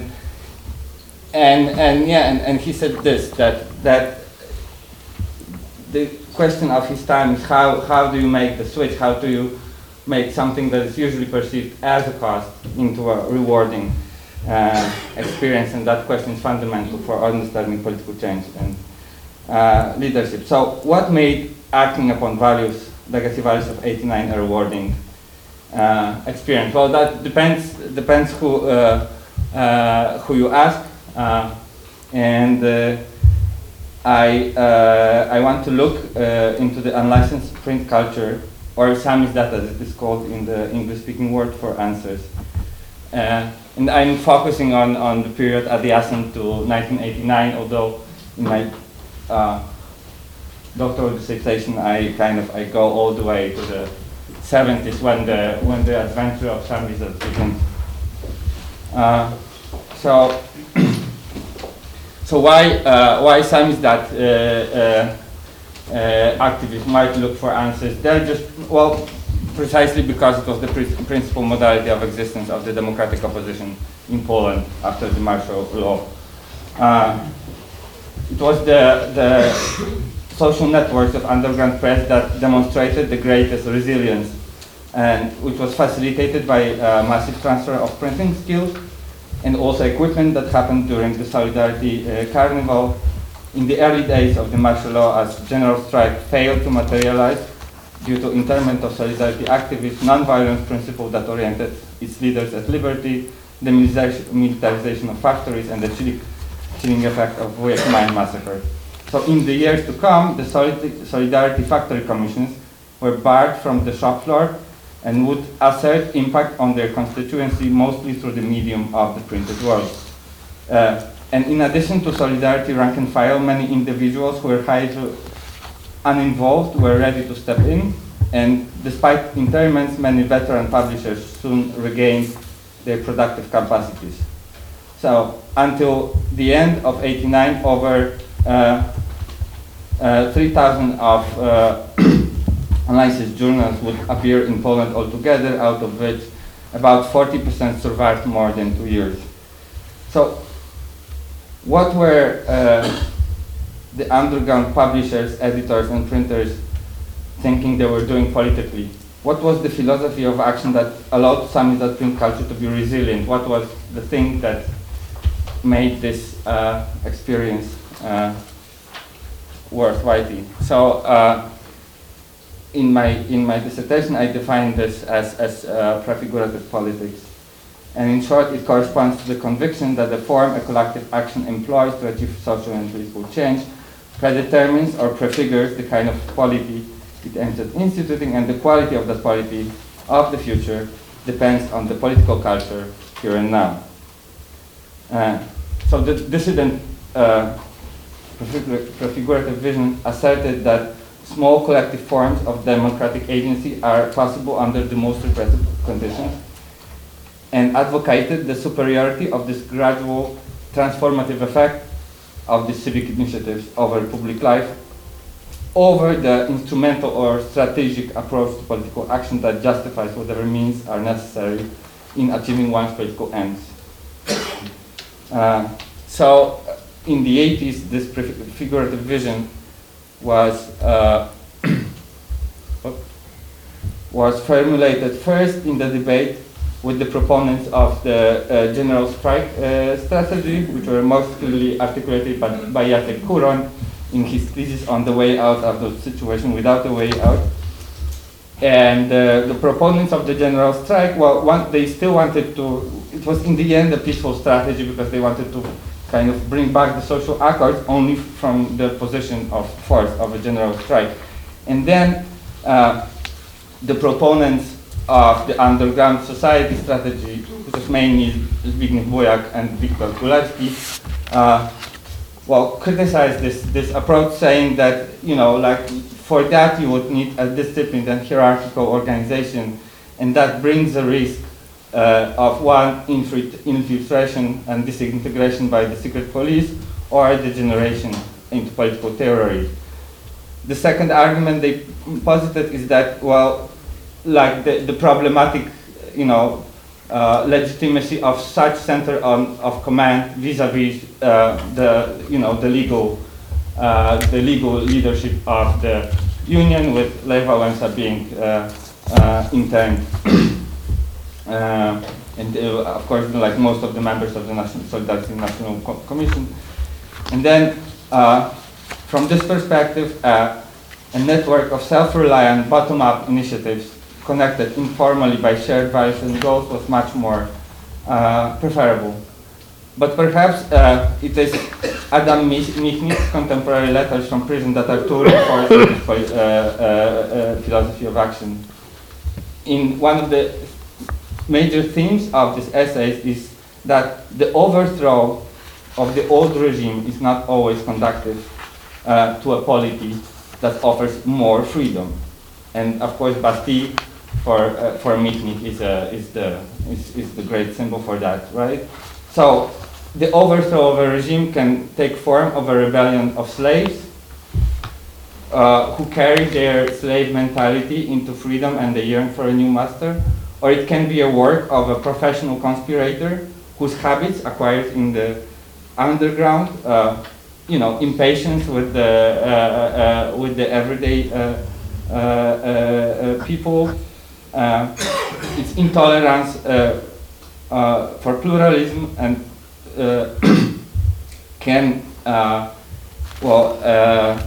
and and yeah, and, and he said this, that that the question of his time is how how do you make the switch? How do you make something that is usually perceived as a cost into a rewarding uh, experience? And that question is fundamental for understanding political change and uh, leadership. So what made acting upon values, legacy values of eighty-nine a rewarding uh, experience? Well, that depends depends who uh, uh, who you ask, uh, and uh, I uh, I want to look uh, into the unlicensed print culture, or samizdat as it is called in the English-speaking world, for answers. Uh, and I'm focusing on, on the period adjacent to nineteen eighty-nine, although in my uh, doctoral dissertation I kind of I go all the way to the seventies when the when the adventure of samizdat begins. Uh, so so why uh, why samizdat uh, uh, Uh, activists might look for answers? They're just, well, precisely because it was the pr principal modality of existence of the democratic opposition in Poland after the martial law. Uh, it was the, the social networks of underground press that demonstrated the greatest resilience, and which was facilitated by uh, massive transfer of printing skills and also equipment that happened during the Solidarity uh, Carnival. In the early days of the martial law, as general strike failed to materialize due to internment of solidarity activists, non-violence principle that oriented its leaders at liberty, the militarization of factories, and the chilling, chilling effect of Wujek mine massacre. So in the years to come, the solidarity factory commissions were barred from the shop floor and would assert impact on their constituency mostly through the medium of the printed world. Uh, And in addition to solidarity rank and file, many individuals who were highly uninvolved were ready to step in, and despite interments, many veteran publishers soon regained their productive capacities. So until the end of eighty-nine, over uh, uh, three thousand of uh, unlicensed journals would appear in Poland altogether, out of which about forty percent survived more than two years. So what were uh, the underground publishers, editors, and printers thinking they were doing politically? What was the philosophy of action that allowed samizdat print culture to be resilient? What was the thing that made this uh, experience uh, worth writing? So, uh, in my in my dissertation, I defined this as as uh, prefigurative politics. And in short, it corresponds to the conviction that the form a collective action employs to achieve social and political change predetermines or prefigures the kind of polity it aims at instituting, and the quality of that polity of the future depends on the political culture here and now. Uh, so the dissident uh, prefigurative vision asserted that small collective forms of democratic agency are possible under the most repressive conditions, and advocated the superiority of this gradual transformative effect of the civic initiatives over public life over the instrumental or strategic approach to political action that justifies whatever means are necessary in achieving one's political ends. Uh, so, in the eighties, this prefigurative vision was uh, was formulated first in the debate with the proponents of the uh, general strike uh, strategy, which were most clearly articulated by, by Jacek Kuroń in his thesis on the way out of the situation without a way out. And uh, the proponents of the general strike, well, one, they still wanted to, it was in the end a peaceful strategy because they wanted to kind of bring back the social accords only from the position of force of a general strike. And then uh, the proponents of the underground society strategy, which was mainly Zbigniew Bujak and Wiktor Kulewski, uh, well, criticized this, this approach, saying that, you know, like, for that you would need a disciplined and hierarchical organization, and that brings a risk uh, of one, infiltration and disintegration by the secret police, or degeneration into political terrorism. The second argument they posited is that, well, like the, the problematic, you know, uh, legitimacy of such center on, of command vis-a-vis uh, the, you know, the legal, uh, the legal leadership of the union, with Lech Wałęsa being uh, uh, interned, uh, and uh, of course, like most of the members of the National Solidarity National Co Commission. And then, uh, from this perspective, uh, a network of self-reliant bottom-up initiatives connected informally by shared values and goals was much more uh, preferable. But perhaps uh, it is Adam Michnik's contemporary letters from prison that are too reinforcing this uh, uh, uh, philosophy of action. In one of the major themes of this essay is that the overthrow of the old regime is not always conducive uh, to a polity that offers more freedom. And of course, Bastille for uh, for Michnik is uh, is the is, is the great symbol for that, right? So the overthrow of a regime can take form of a rebellion of slaves uh, who carry their slave mentality into freedom and they yearn for a new master, or it can be a work of a professional conspirator whose habits acquired in the underground, uh, you know, impatience with the uh, uh, with the everyday uh, uh, uh, people. Uh, its intolerance uh, uh, for pluralism and uh, can, uh, well, uh,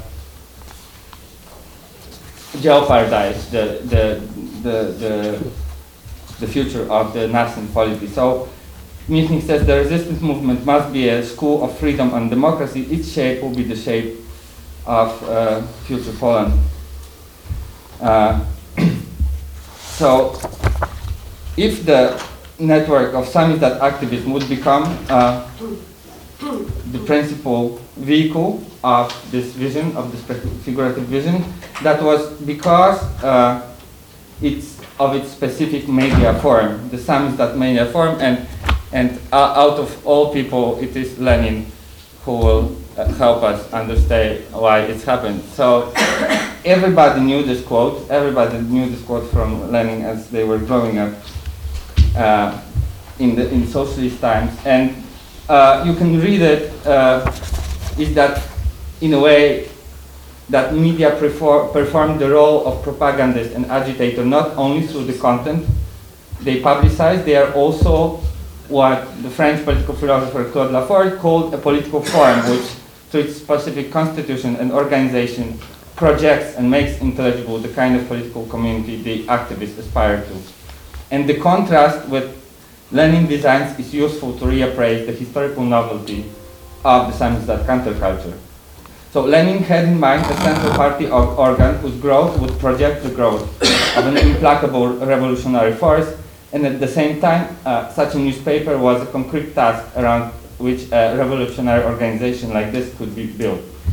jeopardize the, the, the, the, the future of the nascent polity. So, Michnik says the resistance movement must be a school of freedom and democracy. Its shape will be the shape of uh, future Poland. Uh, So, if the network of Samizdat activism would become uh, the principal vehicle of this vision, of this figurative vision, that was because uh, it's of its specific media form, the Samizdat media form, and and uh, out of all people, it is Lenin who will uh, help us understand why it's happened. So. Everybody knew this quote. Everybody knew this quote from Lenin as they were growing up uh, in the in socialist times, and uh, you can read it. Uh, is that, in a way, that media perform the role of propagandist and agitator not only through the content they publicize, they are also what the French political philosopher Claude Lafort called a political form, which, through its specific constitution and organization, projects and makes intelligible the kind of political community the activists aspire to. And the contrast with Lenin designs is useful to reappraise the historical novelty of the Samizdat counterculture. So Lenin had in mind a central party or organ whose growth would project the growth of an implacable revolutionary force, and at the same time, uh, such a newspaper was a concrete task around which a revolutionary organization like this could be built.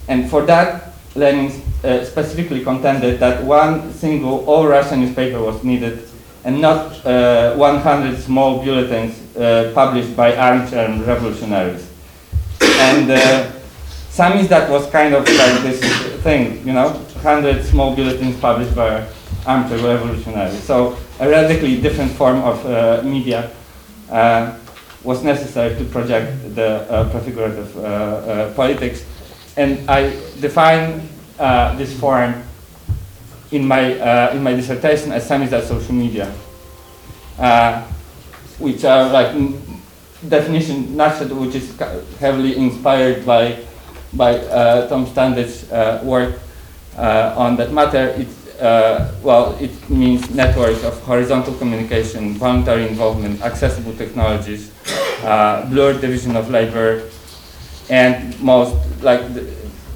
And for that, Lenin uh, specifically contended that one single all-Russian newspaper was needed, and not uh, one hundred small bulletins uh, published by armchair revolutionaries. And uh, samizdat was kind of like this thing, you know, one hundred small bulletins published by armchair revolutionaries. So a radically different form of uh, media uh, was necessary to project the uh, prefigurative uh, uh, politics. And I define uh, this form in my, uh, in my dissertation as samizdat social media, uh, which are like definition nutshell, which is heavily inspired by, by uh, Tom Standich's uh, work uh, on that matter. It's, uh, well, it means networks of horizontal communication, voluntary involvement, accessible technologies, uh, blurred division of labor, and most, like, the,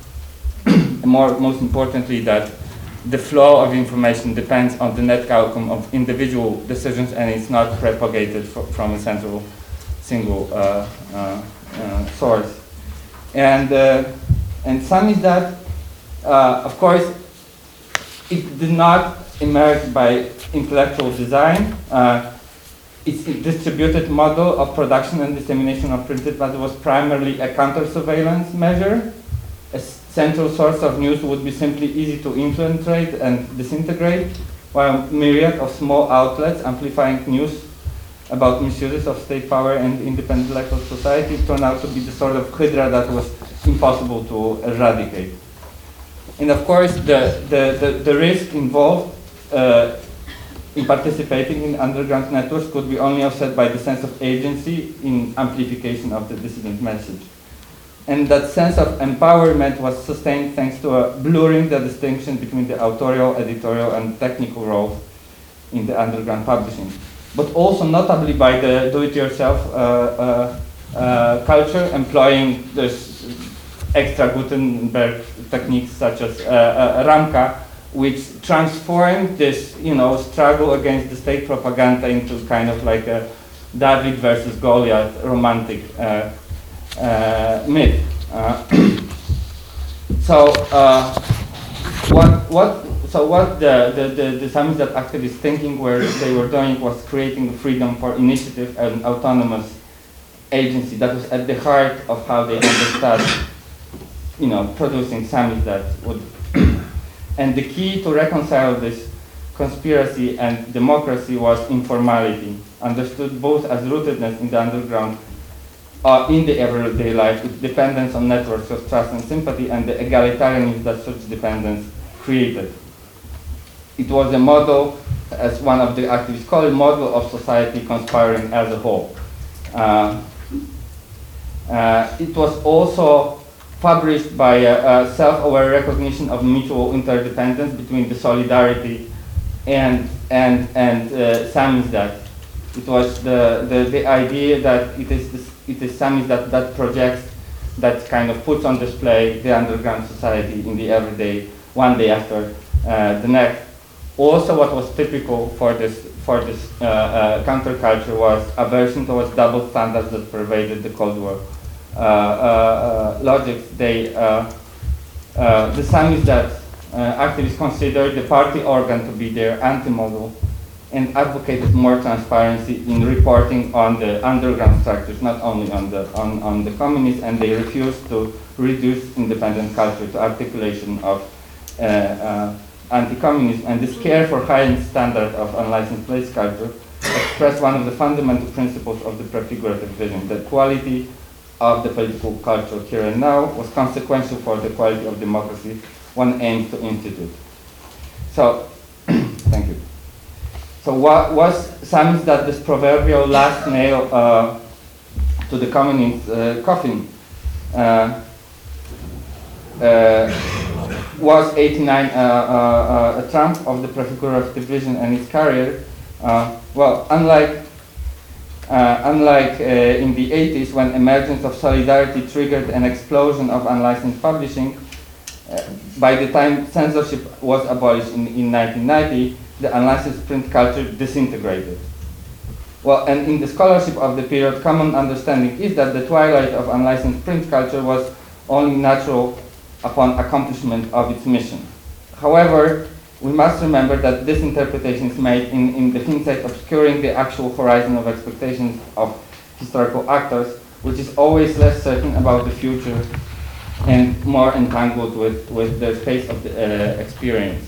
more, most importantly, that the flow of information depends on the net outcome of individual decisions, and it's not propagated fr from a central single uh, uh, uh, source. And uh, and samizdat, uh, of course, it did not emerge by intellectual design. Uh, it's a distributed model of production and dissemination of printed, but it was primarily a counter-surveillance measure. A central source of news would be simply easy to infiltrate and disintegrate, while a myriad of small outlets amplifying news about misuses of state power and independent electoral society turned out to be the sort of hydra that was impossible to eradicate. And of course, the, the, the, the risk involved uh, in participating in underground networks could be only offset by the sense of agency in amplification of the dissident message. And that sense of empowerment was sustained thanks to a blurring the distinction between the authorial, editorial, and technical roles in the underground publishing, but also notably by the do-it-yourself uh, uh, uh, culture, employing this extra Gutenberg techniques such as uh, uh, Ramka, which transformed this, you know, struggle against the state propaganda into kind of like a David versus Goliath romantic uh, uh, myth. Uh, so uh, what what so what the the the, the samizdat activists thinking where they were doing was creating freedom for initiative and autonomous agency. That was at the heart of how they understood, you know, producing samizdat would. And the key to reconcile this conspiracy and democracy was informality, understood both as rootedness in the underground or in the everyday life, with dependence on networks of trust and sympathy, and the egalitarianism that such dependence created. It was a model, as one of the activists called it, model of society conspiring as a whole. Uh, uh, it was also published by a, a self-aware recognition of mutual interdependence between the solidarity and and and uh, samizdat. It was the, the the idea that it is this, it is samizdat that projects, that kind of puts on display the underground society in the everyday, one day after uh, the next. Also, what was typical for this for this uh, uh, counterculture was aversion towards double standards that pervaded the Cold War. Uh, uh, uh, logic, they, uh, uh, the samizdat uh, activists considered the party organ to be their anti-model and advocated more transparency in reporting on the underground structures, not only on the, on, on the communists, and they refused to reduce independent culture to articulation of uh, uh, anti-communism. And this care for high standard of unlicensed place culture expressed one of the fundamental principles of the prefigurative vision, that quality of the political culture here and now was consequential for the quality of democracy one aims to institute. So, thank you. So what was samizdat this proverbial last nail uh, to the communist uh, coffin? Uh, uh, was eighty-nine uh, uh, uh, a trump of the prefigurative vision and its career? Uh, well, unlike Uh, unlike uh, in the eighties, when emergence of solidarity triggered an explosion of unlicensed publishing, uh, by the time censorship was abolished in, in nineteen ninety, the unlicensed print culture disintegrated. Well, and in the scholarship of the period, common understanding is that the twilight of unlicensed print culture was only natural upon accomplishment of its mission. However, we must remember that this interpretation is made in, in the hindsight, obscuring the actual horizon of expectations of historical actors, which is always less certain about the future and more entangled with, with the space of the uh, experience.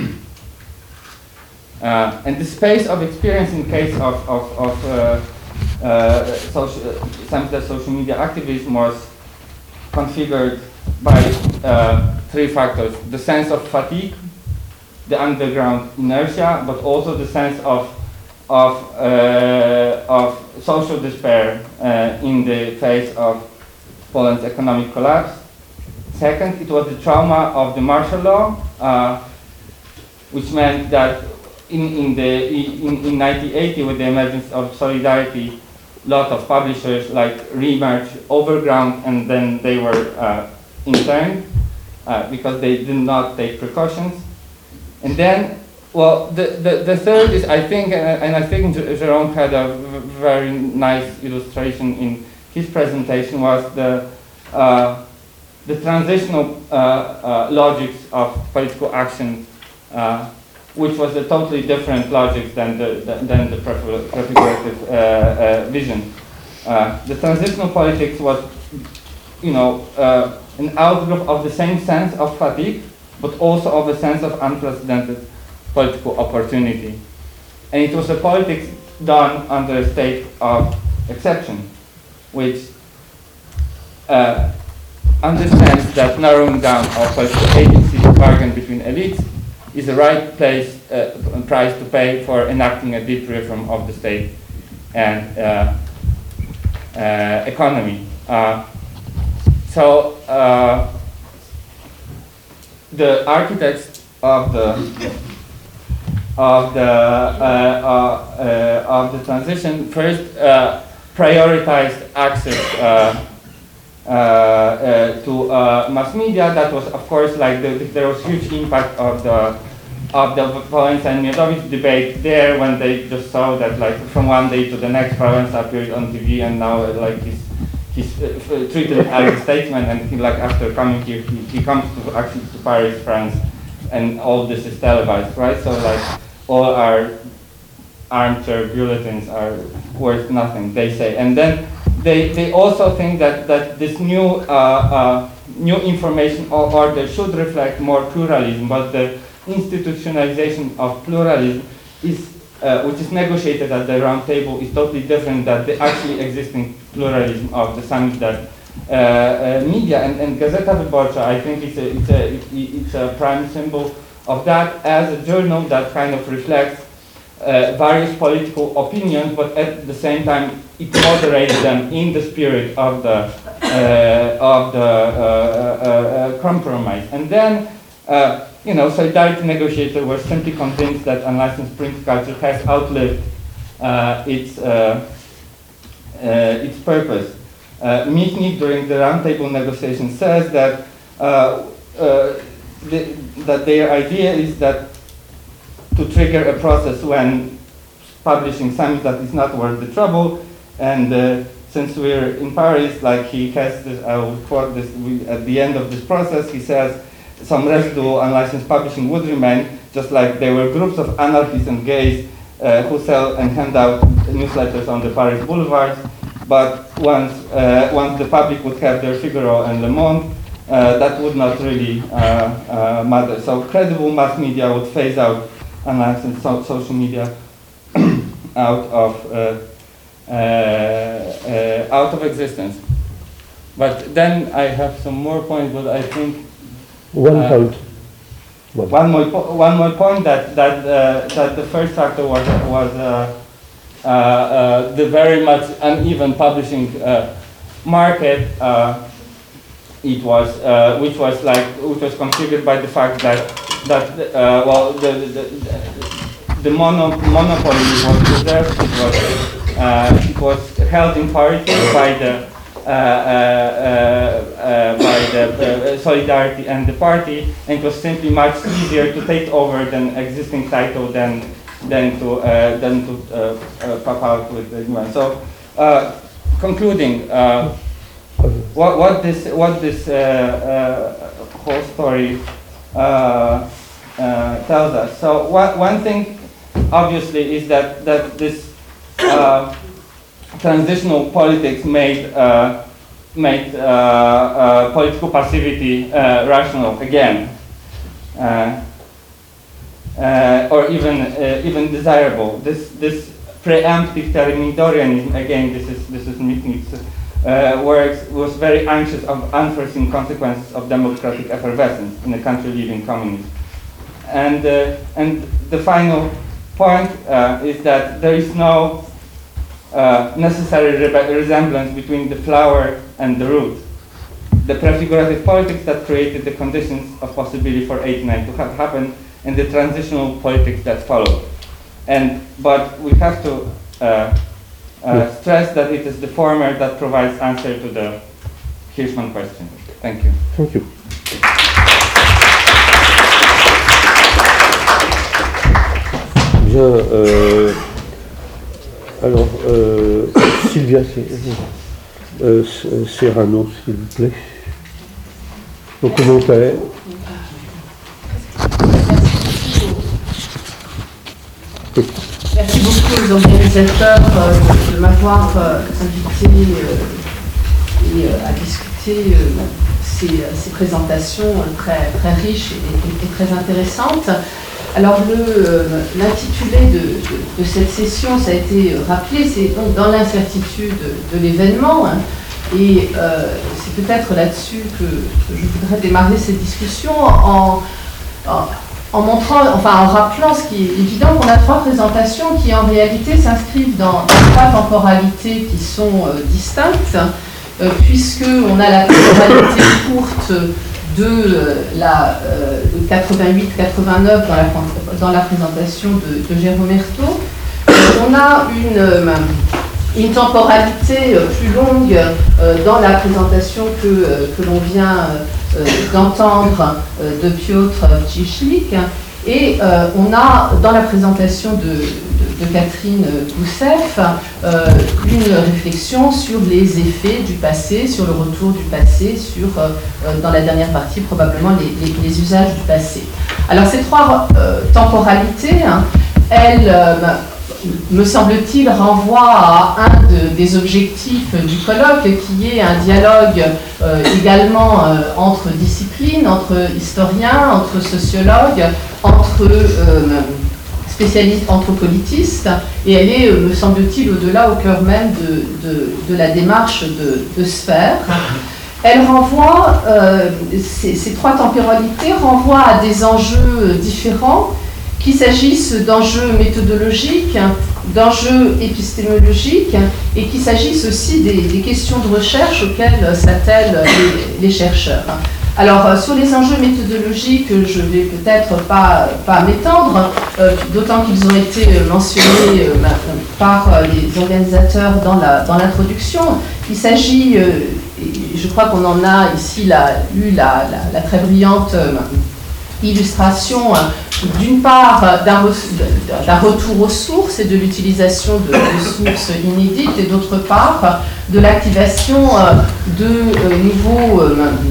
uh, and the space of experience in case of, of, of uh, uh, social, some of the social media activism was configured by uh, three factors: the sense of fatigue, the underground inertia, but also the sense of of uh, of social despair uh, in the face of Poland's economic collapse. Second, it was the trauma of the martial law, uh, which meant that in in the in, in nineteen eighty, with the emergence of Solidarity, a lot of publishers like reemerged overground, and then they were uh, interned uh, because they did not take precautions. And then, well, the, the, the third is, I think, uh, and I think Jérôme had a very nice illustration in his presentation, was the uh, the transitional uh, uh, logics of political action, uh, which was a totally different logic than the, the than the prefigurative uh, uh, vision. Uh, the transitional politics was, you know, uh, an outgrowth of the same sense of fatigue, but also of a sense of unprecedented political opportunity. And it was a politics done under a state of exception, which uh, understands that narrowing down of political agency to bargain between elites is the right place, uh, price to pay for enacting a deep reform of the state and uh, uh, economy. Uh, so uh, the architects of the of the uh, uh, uh, of the transition first uh, prioritized access uh, uh, uh, to uh, mass media. That was, of course, like the, there was huge impact of the of the Wałęsa and Miodowicz debate there, when they just saw that, like, from one day to the next, Wałęsa appeared on T V, and now uh, like he's he's uh, treated as a statesman, and he, like, after coming here, he, he comes to actually to Paris, France, and all this is televised, right? So like all our armchair bulletins are worth nothing, they say. And then they they also think that that this new uh, uh, new information order should reflect more pluralism, but the institutionalization of pluralism is uh, which is negotiated at the round table is totally different than the actually existing pluralism of the Samizdat uh, uh, media. And, and Gazeta Wyborcza, I think it's a, it's, a, it's a prime symbol of that, as a journal that kind of reflects uh, various political opinions, but at the same time it moderates them in the spirit of the uh, of the uh, uh, uh, compromise. And then uh, you know, Solidarity negotiators were simply convinced that unlicensed print culture has outlived uh, its uh, uh, its purpose. Uh, Michnik, during the roundtable negotiation, says that uh, uh, the, that their idea is that to trigger a process when publishing something that is not worth the trouble, and uh, since we're in Paris, like he has this, I will quote this, we, at the end of this process, he says, some residual unlicensed publishing would remain, just like there were groups of anarchists and gays uh, who sell and hand out newsletters on the Paris boulevards. But once uh, once the public would have their Figaro and Le Monde, uh, that would not really uh, uh, matter. So credible mass media would phase out unlicensed so social media out of uh, uh, uh, out of existence. But then I have some more points, but I think. One uh, point. One. One more, po one more point that that uh, that the first factor was was uh, uh, uh, the very much uneven publishing uh, market. Uh, it was uh, which was like which was configured by the fact that that uh, well the the, the, the mono monopoly was reserved. It was uh, it was held in parity by the. Uh, uh, uh, uh, by the uh, Solidarity and the party, and it was simply much easier to take over than existing title than than to uh, than to uh, uh, pop out with the new one. So, uh, concluding, uh, what, what this, what this uh, uh, whole story uh, uh, tells us. So what, one thing, obviously, is that, that this uh, transitional politics made, uh, made uh, uh, political passivity uh, rational again. Uh, uh, or even, uh, even desirable. This, this preemptive Thermidorianism, again, this is, this is Mitnick's uh, works, was very anxious of unforeseen consequences of democratic effervescence in a country living communism. And, uh, and the final point uh, is that there is no uh, necessary re resemblance between the flower and the root. The prefigurative politics that created the conditions of possibility for eighty-nine to have happened, and the transitional politics that followed. And, but we have to uh, uh, stress that it is the former that provides answer to the Hirschman question. Thank you. Thank you. Bien, euh, alors, euh, Sylvia euh, Serrano, s'il vous plaît. Vos commentaires. Merci beaucoup aux organisateurs euh, de m'avoir euh, invité euh, et, euh, à discuter euh, ces, ces présentations très, très riches et, et, et très intéressantes. Alors l'intitulé de, de, de cette session, ça a été rappelé, c'est donc dans l'incertitude de, de l'événement. Hein, et euh, c'est peut-être là-dessus que, que je voudrais démarrer cette discussion en, en En montrant, enfin en rappelant ce qui est évident qu'on a trois présentations qui en réalité s'inscrivent dans, dans trois temporalités qui sont euh, distinctes, euh, puisqu'on a la temporalité courte de euh, la euh, quatre-vingt-huit quatre-vingt-neuf dans la, dans la présentation de, de Jérôme Ertaud. Euh, on a une, euh, une temporalité euh, plus longue euh, dans la présentation que, euh, que l'on vient euh, Euh, d'entendre euh, de Piotr Czichlik, et euh, on a dans la présentation de, de, de Catherine Gousseff euh, une réflexion sur les effets du passé, sur le retour du passé, sur, euh, dans la dernière partie probablement les, les, les usages du passé. Alors ces trois euh, temporalités, hein, elles euh, me semble-t-il, renvoie à un de, des objectifs du colloque, qui est un dialogue euh, également euh, entre disciplines, entre historiens, entre sociologues, entre euh, spécialistes anthropolitistes, et elle est, me semble-t-il, au-delà, au cœur même de, de, de la démarche de, de Sphère. Elle renvoie, euh, ces, ces trois temporalités renvoient à des enjeux différents, qu'il s'agisse d'enjeux méthodologiques, d'enjeux épistémologiques, et qu'il s'agisse aussi des, des questions de recherche auxquelles s'attellent les, les chercheurs. Alors, sur les enjeux méthodologiques, je ne vais peut-être pas, pas m'étendre, euh, d'autant qu'ils ont été mentionnés euh, par les organisateurs dans la, dans l'introduction. Il s'agit, euh, je crois qu'on en a ici la, eu la, la, la très brillante euh, illustration, d'une part d'un retour aux sources et de l'utilisation de, de sources inédites, et d'autre part de l'activation de nouveaux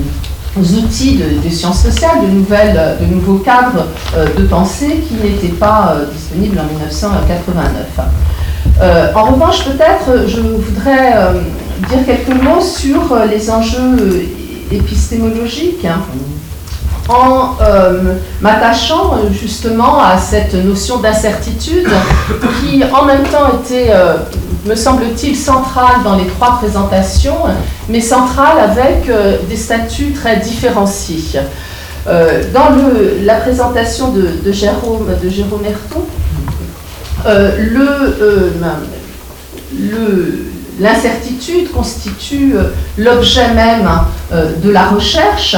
outils de, des sciences sociales, de, nouvelles, de nouveaux cadres de pensée qui n'étaient pas disponibles en mille neuf cent quatre-vingt-neuf. Euh, en revanche, peut-être, je voudrais euh, dire quelques mots sur les enjeux épistémologiques, hein, en euh, m'attachant justement à cette notion d'incertitude qui en même temps était, euh, me semble-t-il, centrale dans les trois présentations, mais centrale avec euh, des statuts très différenciés. Euh, dans le, la présentation de, de Jérôme, de Jérôme Ertaud, euh, le, euh, le, l'incertitude constitue l'objet même euh, de la recherche,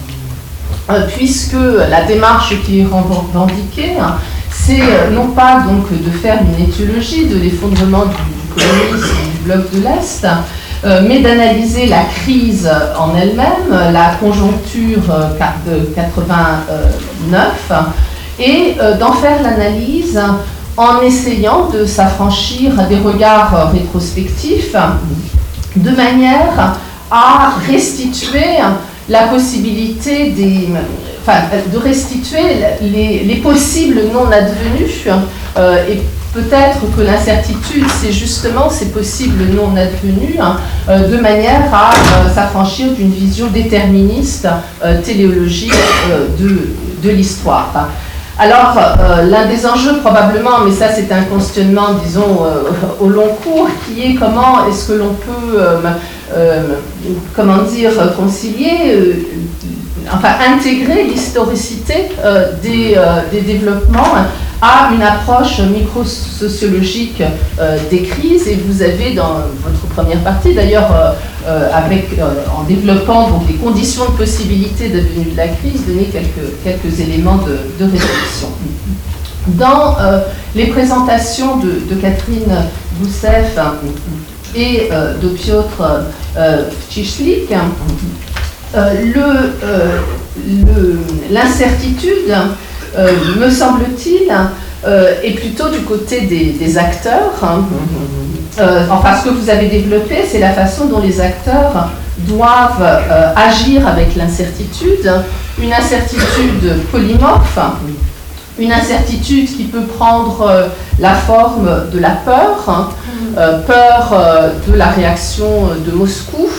puisque la démarche qui est revendiquée, c'est non pas donc de faire une étiologie de l'effondrement du, du communisme du bloc de l'Est, euh, mais d'analyser la crise en elle-même, la conjoncture de quatre-vingt-neuf, et euh, d'en faire l'analyse en essayant de s'affranchir des regards rétrospectifs, de manière à restituer la possibilité des, enfin, de restituer les, les possibles non advenus, euh, et peut-être que l'incertitude, c'est justement ces possibles non advenus, hein, euh, de manière à euh, s'affranchir d'une vision déterministe, euh, téléologique euh, de, de l'histoire. Alors, euh, l'un des enjeux probablement, mais ça c'est un questionnement, disons, euh, au long cours, qui est comment est-ce que l'on peut, euh, euh, comment dire, concilier, euh, enfin intégrer l'historicité euh, des, euh, des développements à une approche micro-sociologique euh, des crises. Et vous avez dans votre première partie, d'ailleurs, euh, euh, avec, euh, en développant donc, les conditions de possibilité de venue de la crise, donné quelques, quelques éléments de, de réflexion. Dans euh, les présentations de, de Catherine Goussef et euh, de Piotr euh, Pchichlik, euh, le, euh, le, l'incertitude, Euh, me semble-t-il, euh, est plutôt du côté des, des acteurs. Hein. Euh, enfin, ce que vous avez développé, c'est la façon dont les acteurs doivent euh, agir avec l'incertitude, une incertitude polymorphe, une incertitude qui peut prendre euh, la forme de la peur, hein, euh, peur euh, de la réaction de Moscou,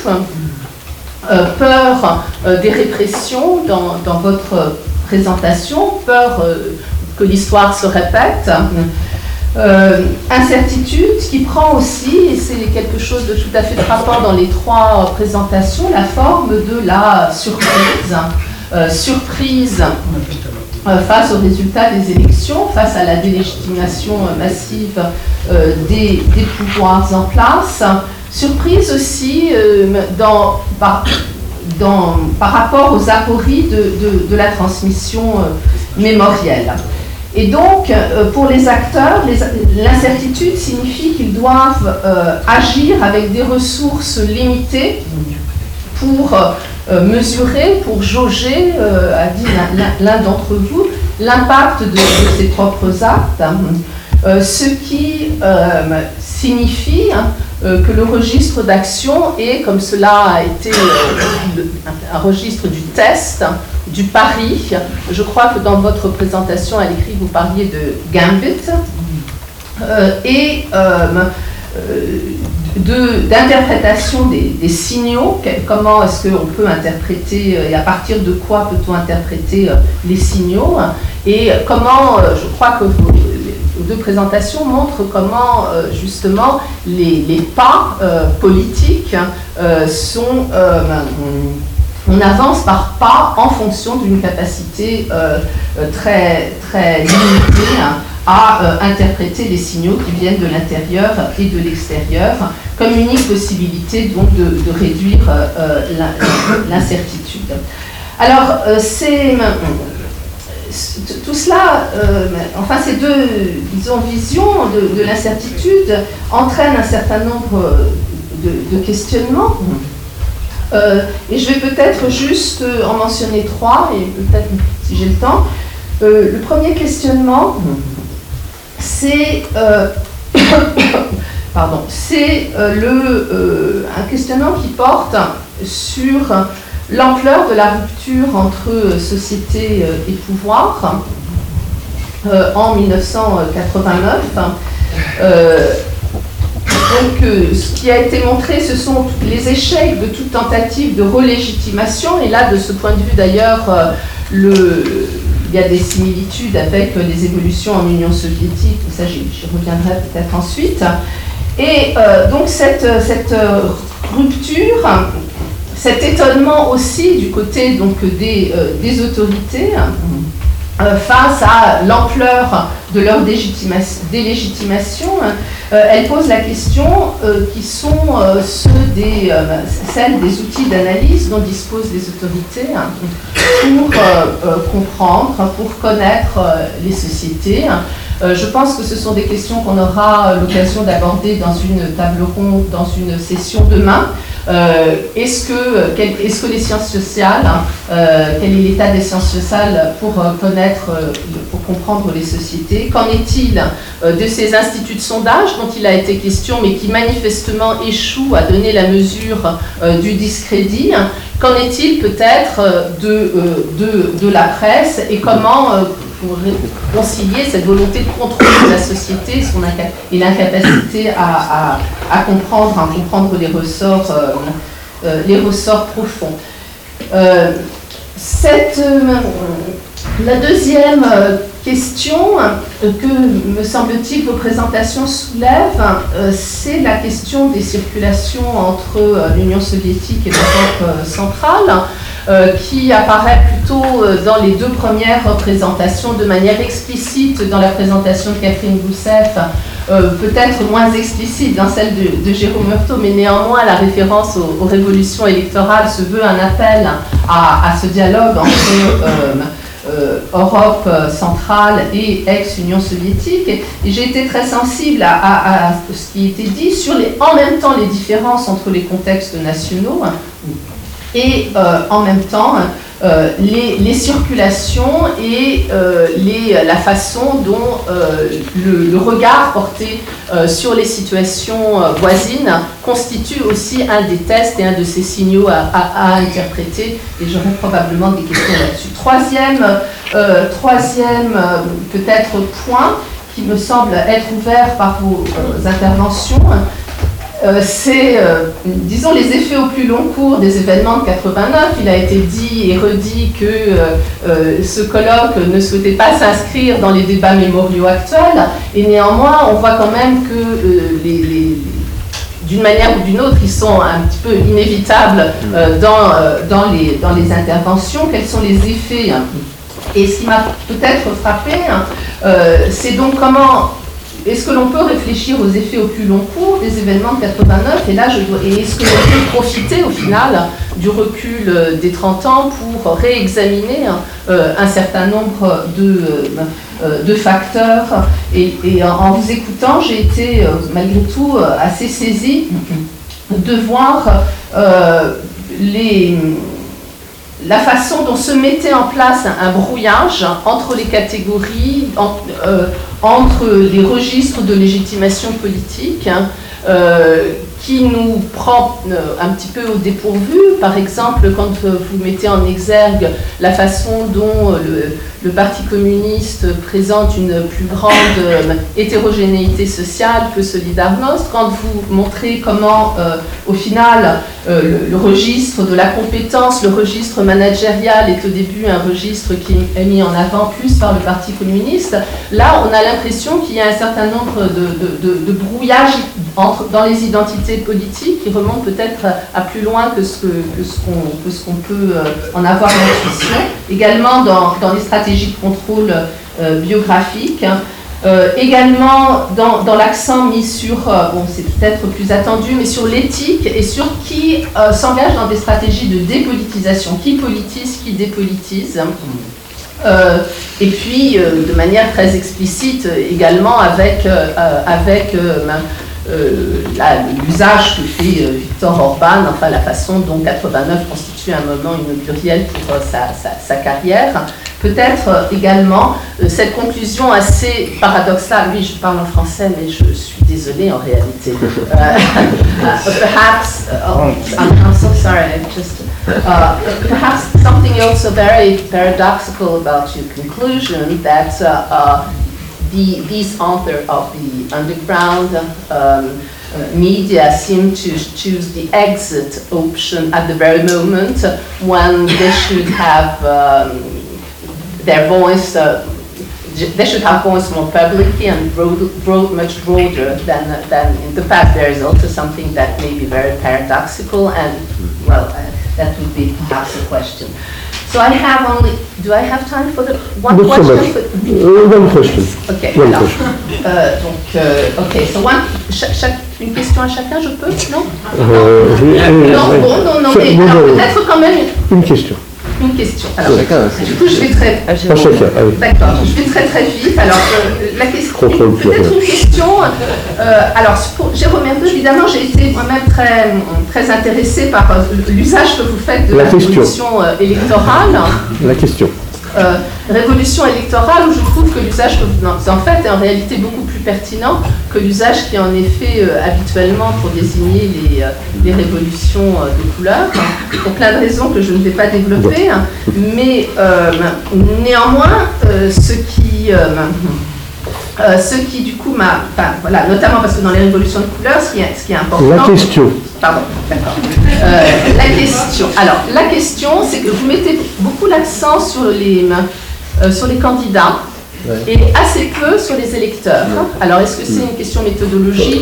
euh, peur euh, des répressions dans, dans votre présentation, peur euh, que l'histoire se répète, euh, incertitude qui prend aussi, et c'est quelque chose de tout à fait frappant dans les trois présentations, la forme de la surprise, euh, surprise euh, face aux résultats des élections, face à la délégitimation massive euh, des, des pouvoirs en place, surprise aussi euh, dans... Par, Dans, par rapport aux apories de, de, de la transmission euh, mémorielle. Et donc, euh, pour les acteurs, les, l'incertitude signifie qu'ils doivent euh, agir avec des ressources limitées pour euh, mesurer, pour jauger, euh, a dit l'un, l'un d'entre vous, l'impact de, de ses propres actes, euh, ce qui euh, signifie hein, Euh, que le registre d'action est, comme cela a été euh, un, un registre du test, du pari. Je crois que dans votre présentation à l'écrit, vous parliez de gambit, euh, et euh, de, d'interprétation des, des signaux. Comment est-ce qu'on peut interpréter, et à partir de quoi peut-on interpréter les signaux, et comment, je crois que vous, de présentation montre comment euh, justement les, les pas euh, politiques euh, sont, euh, on avance par pas en fonction d'une capacité euh, très, très limitée hein, à euh, interpréter les signaux qui viennent de l'intérieur et de l'extérieur, comme unique possibilité donc de, de réduire euh, l'incertitude. Alors euh, c'est... Tout cela, euh, enfin ces deux, disons, visions de, de l'incertitude entraînent un certain nombre de, de questionnements. Euh, et je vais peut-être juste en mentionner trois, et peut-être si j'ai le temps. Euh, le premier questionnement, c'est euh, pardon, c'est euh, le, euh, un questionnement qui porte sur l'ampleur de la rupture entre société et pouvoir euh, en mille neuf cent quatre-vingt-neuf. Euh, donc, euh, ce qui a été montré, ce sont les échecs de toute tentative de relégitimation. Et là, de ce point de vue, d'ailleurs, euh, le, il y a des similitudes avec les évolutions en Union soviétique. Ça, j'y, j'y reviendrai peut-être ensuite. Et euh, donc, cette, cette rupture, cet étonnement aussi du côté donc, des, euh, des autorités euh, face à l'ampleur de leur délégitimation, euh, elle pose la question euh, qui sont euh, ceux des, euh, celles des outils d'analyse dont disposent les autorités hein, pour euh, euh, comprendre, pour connaître euh, les sociétés. Euh, je pense que ce sont des questions qu'on aura l'occasion d'aborder dans une table ronde, dans une session demain. Euh, est-ce que, quel, est-ce que les sciences sociales, euh, quel est l'état des sciences sociales pour euh, connaître, euh, pour comprendre les sociétés? Qu'en est-il euh, de ces instituts de sondage dont il a été question, mais qui manifestement échouent à donner la mesure euh, du discrédit? Qu'en est-il peut-être de, euh, de, de la presse et comment euh, pour concilier cette volonté de contrôle de la société son inca- et l'incapacité à, à, à comprendre, à comprendre les ressorts, euh, euh, les ressorts profonds. Euh, cette, euh, la deuxième question que, me semble-t-il, vos présentations soulèvent, euh, c'est la question des circulations entre euh, l'Union soviétique et l'Europe euh, centrale, euh, qui apparaît plutôt euh, dans les deux premières représentations de manière explicite dans la présentation de Catherine Goussef, euh, peut-être moins explicite dans celle de, de Jérôme Heurtaud, mais néanmoins la référence aux, aux révolutions électorales se veut un appel à, à ce dialogue entre euh, Euh, Europe euh, centrale et ex-Union soviétique, et, et j'ai été très sensible à, à, à ce qui était dit sur les, en même temps les différences entre les contextes nationaux et euh, en même temps euh, les, les circulations et euh, les, la façon dont euh, le, le regard porté euh, sur les situations euh, voisines constitue aussi un des tests et un de ces signaux à, à, à interpréter, et j'aurai probablement des questions là-dessus. Troisième, euh, troisième euh, peut-être point qui me semble être ouvert par vos euh, interventions, Euh, c'est, euh, disons, les effets au plus long cours des événements de quatre-vingt-neuf. Il a été dit et redit que euh, euh, ce colloque ne souhaitait pas s'inscrire dans les débats mémoriaux actuels, et néanmoins, on voit quand même que euh, les, les, d'une manière ou d'une autre, ils sont un petit peu inévitables euh, dans, euh, dans, les, dans les interventions. Quels sont les effets? Et ce qui m'a peut-être frappé, euh, c'est donc comment... Est-ce que l'on peut réfléchir aux effets au plus long cours des événements de quatre-vingt-neuf, et là, je dois, et est-ce que l'on peut profiter au final du recul des trente ans pour réexaminer euh, un certain nombre de, euh, de facteurs, et, et en, en vous écoutant, j'ai été euh, malgré tout assez saisie de voir euh, les... la façon dont se mettait en place un brouillage entre les catégories, en, euh, entre les registres de légitimation politique, hein, euh, qui nous prend euh, un petit peu au dépourvu. Par exemple, quand euh, vous mettez en exergue la façon dont euh, le, le Parti communiste présente une plus grande euh, hétérogénéité sociale que Solidarność, quand vous montrez comment, euh, au final, euh, le, le registre de la compétence, le registre managérial est au début un registre qui est mis en avant plus par le Parti communiste, là, on a l'impression qu'il y a un certain nombre de, de, de, de brouillages entre, dans les identités politiques qui remontent peut-être à, à plus loin que ce, que, que ce qu'on que ce qu'on peut en avoir l'intuition. Également dans, dans les stratégies de contrôle euh, biographique. Euh, également dans, dans l'accent mis sur, euh, bon c'est peut-être plus attendu, mais sur l'éthique et sur qui euh, s'engage dans des stratégies de dépolitisation, qui politise, qui dépolitise. Euh, et puis euh, de manière très explicite également avec, euh, avec euh, euh, l'usage que fait euh, Viktor Orban, enfin la façon dont quatre-vingt-neuf constitue un moment inauguriel pour euh, sa, sa, sa carrière. Peut-être euh, également euh, cette conclusion assez paradoxale, oui je parle en français mais je suis désolée en réalité. Uh, uh, perhaps, uh, oh, I'm, I'm so sorry, I just, uh, perhaps something also very paradoxical about your conclusion that uh, uh, the, these authors of the underground um, Uh, media seem to choose the exit option at the very moment when they should have um, their voice, uh, they should have voice more publicly and broad, broad, much broader than, than in the past. There is also something that may be very paradoxical, and well, uh, that would be perhaps a question. So I have only, do I have time for the one Not question? so much. Uh, one question. Okay, one alors, question. Euh, donc, euh, ok, so one, chaque, chaque, une question à chacun, je peux, non? Euh, oui, oui, Non, oui. bon, non, non, Ça, mais bon, alors bon, peut-être quand même... Une question. une question. Alors, chacun, du coup, je vais très... Ah, Pas chacun, ah oui. D'accord, je vais très très vite. Alors, euh, la question, Contrôle peut-être une question. Euh, alors, pour Jérôme Herdeau, évidemment, j'ai été moi-même très, très intéressée par euh, l'usage que vous faites de La la, question. révolution euh, électorale. La question. Euh, révolution électorale où je trouve que l'usage que vous en faites est en réalité beaucoup plus pertinent que l'usage qui est en effet euh, habituellement pour désigner les, euh, les révolutions euh, de couleur, pour plein de raisons que je ne vais pas développer, hein. Mais euh, néanmoins, euh, ce qui... Euh, Euh, ce qui du coup m'a, enfin, voilà, notamment parce que dans les révolutions de couleur, ce qui est, ce qui est important. La question. Pardon, d'accord. Euh, la question. Alors, la question, c'est que vous mettez beaucoup l'accent sur les euh, sur les candidats ouais. Et assez peu sur les électeurs. Ouais. Alors, est-ce que c'est une question méthodologique?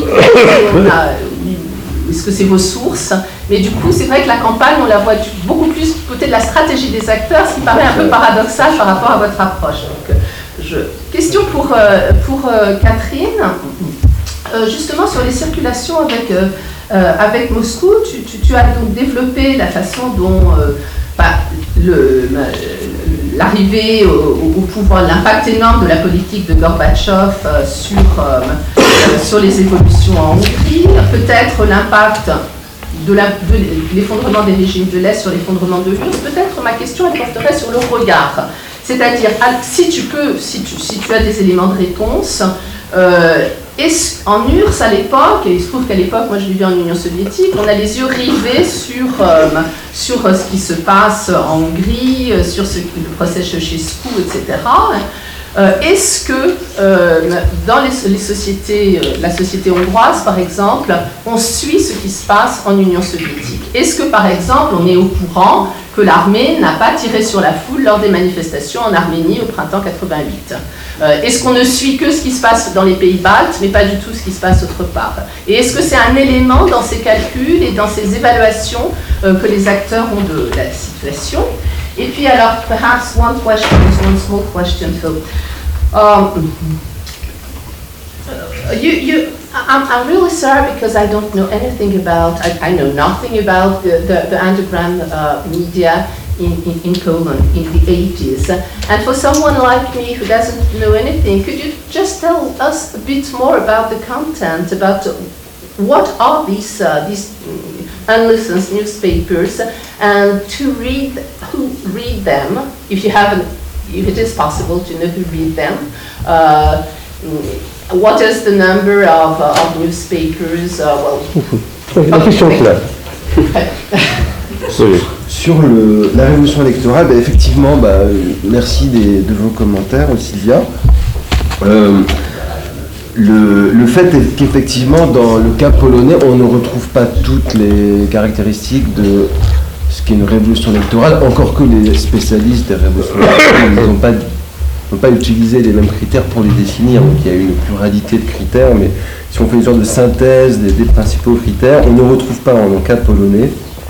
Est-ce que c'est vos sources? Mais du coup, c'est vrai que la campagne, on la voit beaucoup plus du côté de la stratégie des acteurs, ce qui paraît un peu paradoxal par rapport à votre approche. Donc, je... Question pour, euh, pour euh, Catherine, euh, justement sur les circulations avec, euh, euh, avec Moscou, tu, tu, tu as donc développé la façon dont euh, bah, le, l'arrivée au, au pouvoir, l'impact énorme de la politique de Gorbatchev euh, sur, euh, euh, sur les évolutions en Hongrie, peut-être l'impact de, la, de l'effondrement des régimes de l'Est sur l'effondrement de l'U R S S, peut-être ma question elle porterait sur le regard. C'est-à-dire, si tu peux, si tu, si tu as des éléments de réponse, euh, en U R S S à l'époque, et il se trouve qu'à l'époque, moi je vivais en Union soviétique, on a les yeux rivés sur, euh, sur ce qui se passe en Hongrie, sur ce, le procès Ceausescu, et cetera. Euh, est-ce que euh, dans les, les sociétés, euh, la société hongroise, par exemple, on suit ce qui se passe en Union soviétique? Est-ce que, par exemple, on est au courant que l'armée n'a pas tiré sur la foule lors des manifestations en Arménie au printemps quatre-vingt-huit? euh, Est-ce qu'on ne suit que ce qui se passe dans les pays baltes, mais pas du tout ce qui se passe autre part? Et est-ce que c'est un élément dans ces calculs et dans ces évaluations euh, que les acteurs ont de la situation? Et puis alors, perhaps one question, one small question, Phil. Um, you, you, I'm, I'm really sorry because I don't know anything about, I, I know nothing about the, the, the underground uh, media in, in, in Poland in the eighties. And for someone like me who doesn't know anything, could you just tell us a bit more about the content, about what are these, uh, these unlicensed newspapers, and to read, who read them, if you haven't, if it is possible to know who read them, uh, what is the number of, uh, of newspapers, uh, well... La question est claire. Sur le, la révolution électorale, bah, effectivement, bah, merci des, de vos commentaires, Sylvia. Euh, Le, le fait est qu'effectivement, dans le cas polonais, on ne retrouve pas toutes les caractéristiques de ce qu'est une révolution électorale, encore que les spécialistes des révolutions électorales n'ont pas, n'ont pas utilisé les mêmes critères pour les définir. Donc il y a une pluralité de critères, mais si on fait une sorte de synthèse des, des principaux critères, on ne retrouve pas en cas polonais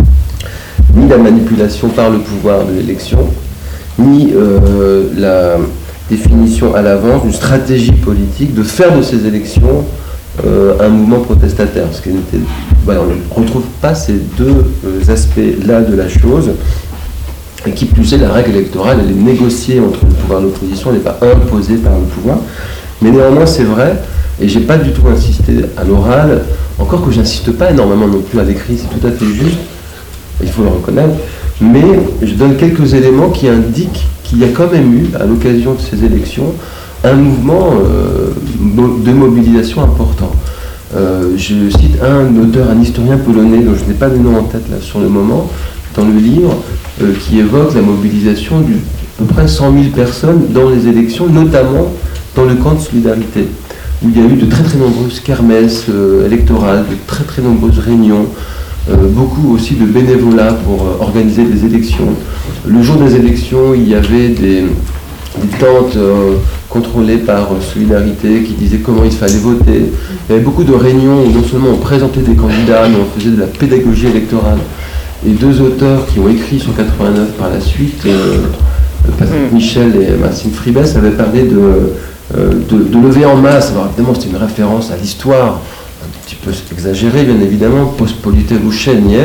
ni la manipulation par le pouvoir de l'élection, ni euh, la définition à l'avance d'une stratégie politique de faire de ces élections euh, un mouvement protestataire. Parce qu'il était, voilà, on ne retrouve pas ces deux euh, aspects-là de la chose. Et qui plus est, la règle électorale, elle est négociée entre le pouvoir et l'opposition, elle n'est pas imposée par le pouvoir. Mais néanmoins, c'est vrai, et j'ai pas du tout insisté à l'oral, encore que j'insiste pas énormément non plus à l'écrit, c'est tout à fait juste, il faut le reconnaître, mais je donne quelques éléments qui indiquent qu'il y a quand même eu, à l'occasion de ces élections, un mouvement euh, de mobilisation important. Euh, je cite un auteur, un historien polonais, dont je n'ai pas le nom en tête là sur le moment, dans le livre, euh, qui évoque la mobilisation d'à peu près cent mille personnes dans les élections, notamment dans le camp de Solidarité, où il y a eu de très très nombreuses kermesses euh, électorales, de très très nombreuses réunions, Euh, beaucoup aussi de bénévolat pour euh, organiser des élections. Le jour des élections, il y avait des, des tentes euh, contrôlées par euh, Solidarité qui disaient comment il fallait voter. Il y avait beaucoup de réunions où non seulement on présentait des candidats, mais on faisait de la pédagogie électorale. Et deux auteurs qui ont écrit sur quatre-vingt-neuf par la suite, euh, Patrick Michel et Maxime Fribès, avaient parlé de, euh, de, de lever en masse. Alors évidemment, c'était une référence à l'histoire, un petit peu exagéré bien évidemment, Pospolite Rusze,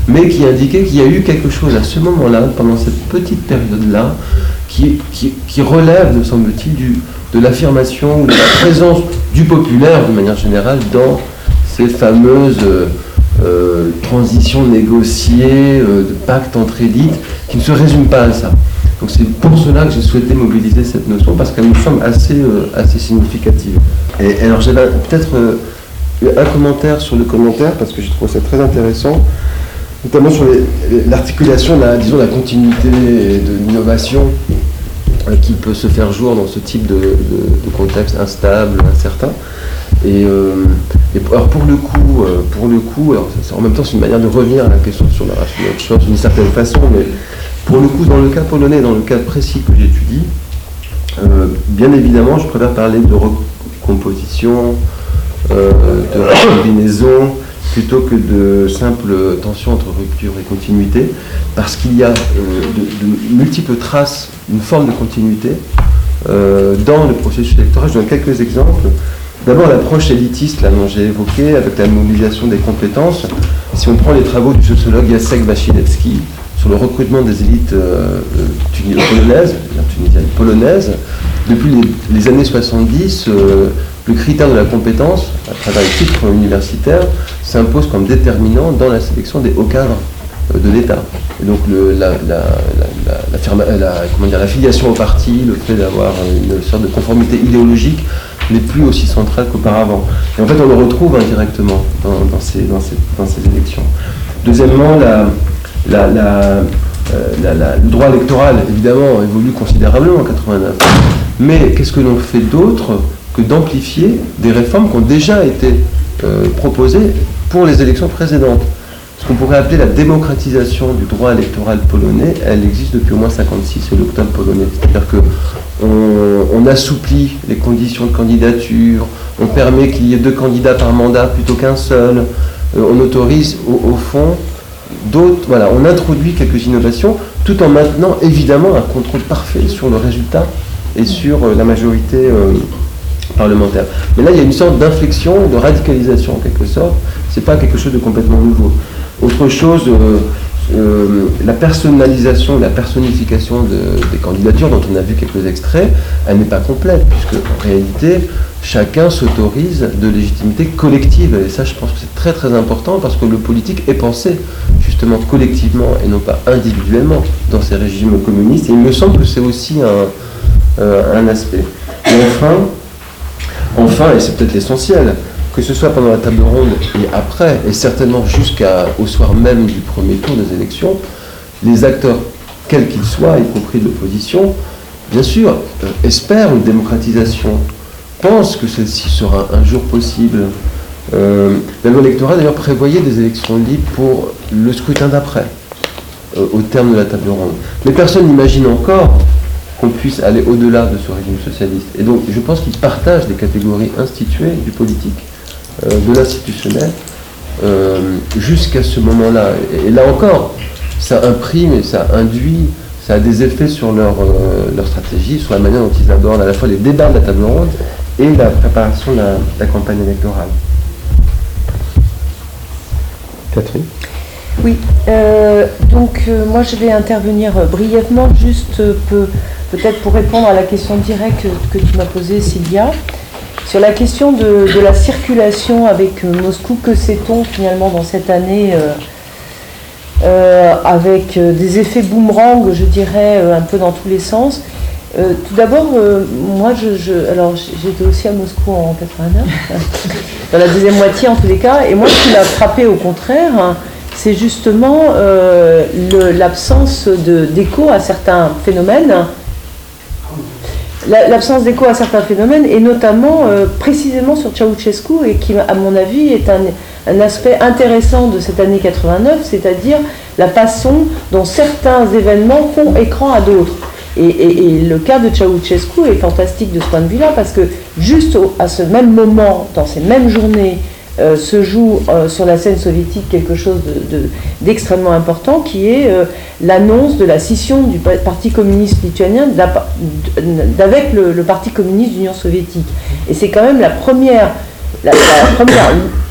mais qui indiquait qu'il y a eu quelque chose à ce moment-là, pendant cette petite période-là, qui, qui, qui relève, me semble-t-il, du, de l'affirmation ou de la présence du populaire, de manière générale, dans ces fameuses euh, euh, transitions négociées, euh, de pactes entre élites, qui ne se résument pas à ça. Donc c'est pour cela que j'ai souhaité mobiliser cette notion, parce qu'elle me semble assez, euh, assez significative. Et, et alors j'avais peut-être euh, un commentaire sur le commentaire, parce que je trouve ça très intéressant, notamment sur l'articulation, la, disons, la continuité de l'innovation euh, qui peut se faire jour dans ce type de, de, de contexte instable, incertain. Et, euh, et alors pour le coup, euh, pour le coup, alors ça, en même temps c'est une manière de revenir à la question sur la rationalisation d'une certaine façon, mais pour le coup, dans le cas polonais, dans le cas précis que j'étudie, euh, bien évidemment, je préfère parler de recomposition, euh, de combinaison, plutôt que de simple tension entre rupture et continuité, parce qu'il y a euh, de, de multiples traces, une forme de continuité euh, dans le processus électoral. Je donne quelques exemples. D'abord, l'approche élitiste, là, dont j'ai évoqué, avec la mobilisation des compétences. Si on prend les travaux du sociologue Jacek Wasilewski sur le recrutement des élites euh, euh, polonaises, tunisiennes polonaises, depuis les, les années soixante-dix, euh, le critère de la compétence, à travers les titres universitaires, s'impose comme déterminant dans la sélection des hauts cadres euh, de l'État. Et donc le, la, la, la, la, firma, la, comment dire, l'affiliation au parti, le fait d'avoir une sorte de conformité idéologique, n'est plus aussi central qu'auparavant. Et en fait, on le retrouve indirectement dans, dans, ces, dans, ces, dans ces élections. Deuxièmement, la, la, la, euh, la, la, le droit électoral, évidemment, évolue considérablement en quatre-vingt-neuf. Mais qu'est-ce que l'on fait d'autre que d'amplifier des réformes qui ont déjà été euh, proposées pour les élections précédentes? Ce qu'on pourrait appeler la démocratisation du droit électoral polonais, elle existe depuis au moins cinquante-six, c'est l'octobre polonais. C'est-à-dire que on, on assouplit les conditions de candidature, on permet qu'il y ait deux candidats par mandat plutôt qu'un seul, euh, on autorise au, au fond d'autres, voilà, on introduit quelques innovations, tout en maintenant évidemment un contrôle parfait sur le résultat et sur euh, la majorité euh, parlementaire. Mais là, il y a une sorte d'inflexion, de radicalisation en quelque sorte, c'est pas quelque chose de complètement nouveau. Autre chose, euh, euh, la personnalisation, la personnification de, des candidatures, dont on a vu quelques extraits, elle n'est pas complète, puisque en réalité, chacun s'autorise de légitimité collective. Et ça, je pense que c'est très très important, parce que le politique est pensé justement collectivement et non pas individuellement dans ces régimes communistes. Et il me semble que c'est aussi un, euh, un aspect. Et enfin, enfin, et c'est peut-être l'essentiel, que ce soit pendant la table ronde et après, et certainement jusqu'au soir même du premier tour des élections, les acteurs, quels qu'ils soient, y compris de l'opposition, bien sûr, euh, espèrent une démocratisation, pensent que celle-ci sera un jour possible. Euh, la loi électorale, d'ailleurs, prévoyait des élections libres pour le scrutin d'après, euh, au terme de la table ronde. Mais personne n'imagine encore qu'on puisse aller au-delà de ce régime socialiste. Et donc, je pense qu'ils partagent des catégories instituées du politique, euh, de l'institutionnel, euh, jusqu'à ce moment-là. Et, et là encore, ça imprime et ça induit, ça a des effets sur leur, euh, leur stratégie, sur la manière dont ils abordent à la fois les débats de la table ronde et la préparation de la, de la campagne électorale. Catherine ? Oui, euh, donc euh, moi je vais intervenir euh, brièvement, juste euh, peu, peut-être pour répondre à la question directe que, que tu m'as posée, Sylvia, sur la question de, de la circulation avec euh, Moscou. Que sait-on finalement dans cette année euh, euh, avec euh, des effets boomerang, je dirais, euh, un peu dans tous les sens. Euh, tout d'abord, euh, moi, je, je, alors j'étais aussi à Moscou en quatre-vingt-neuf, dans la deuxième moitié en tous les cas, et moi ce qui m'a frappé au contraire, hein, c'est justement euh, le, l'absence de, d'écho à certains phénomènes, la, l'absence d'écho à certains phénomènes, et notamment euh, précisément sur Ceausescu, et qui, à mon avis, est un, un aspect intéressant de cette année quatre-vingt-neuf, c'est-à-dire la façon dont certains événements font écran à d'autres. Et, et, et le cas de Ceausescu est fantastique de ce point de vue-là, parce que juste au, à ce même moment, dans ces mêmes journées, Euh, se joue euh, sur la scène soviétique quelque chose de, de, d'extrêmement important, qui est euh, l'annonce de la scission du Parti communiste lituanien d'avec le, le Parti communiste d'Union soviétique. Et c'est quand même la première, la, la première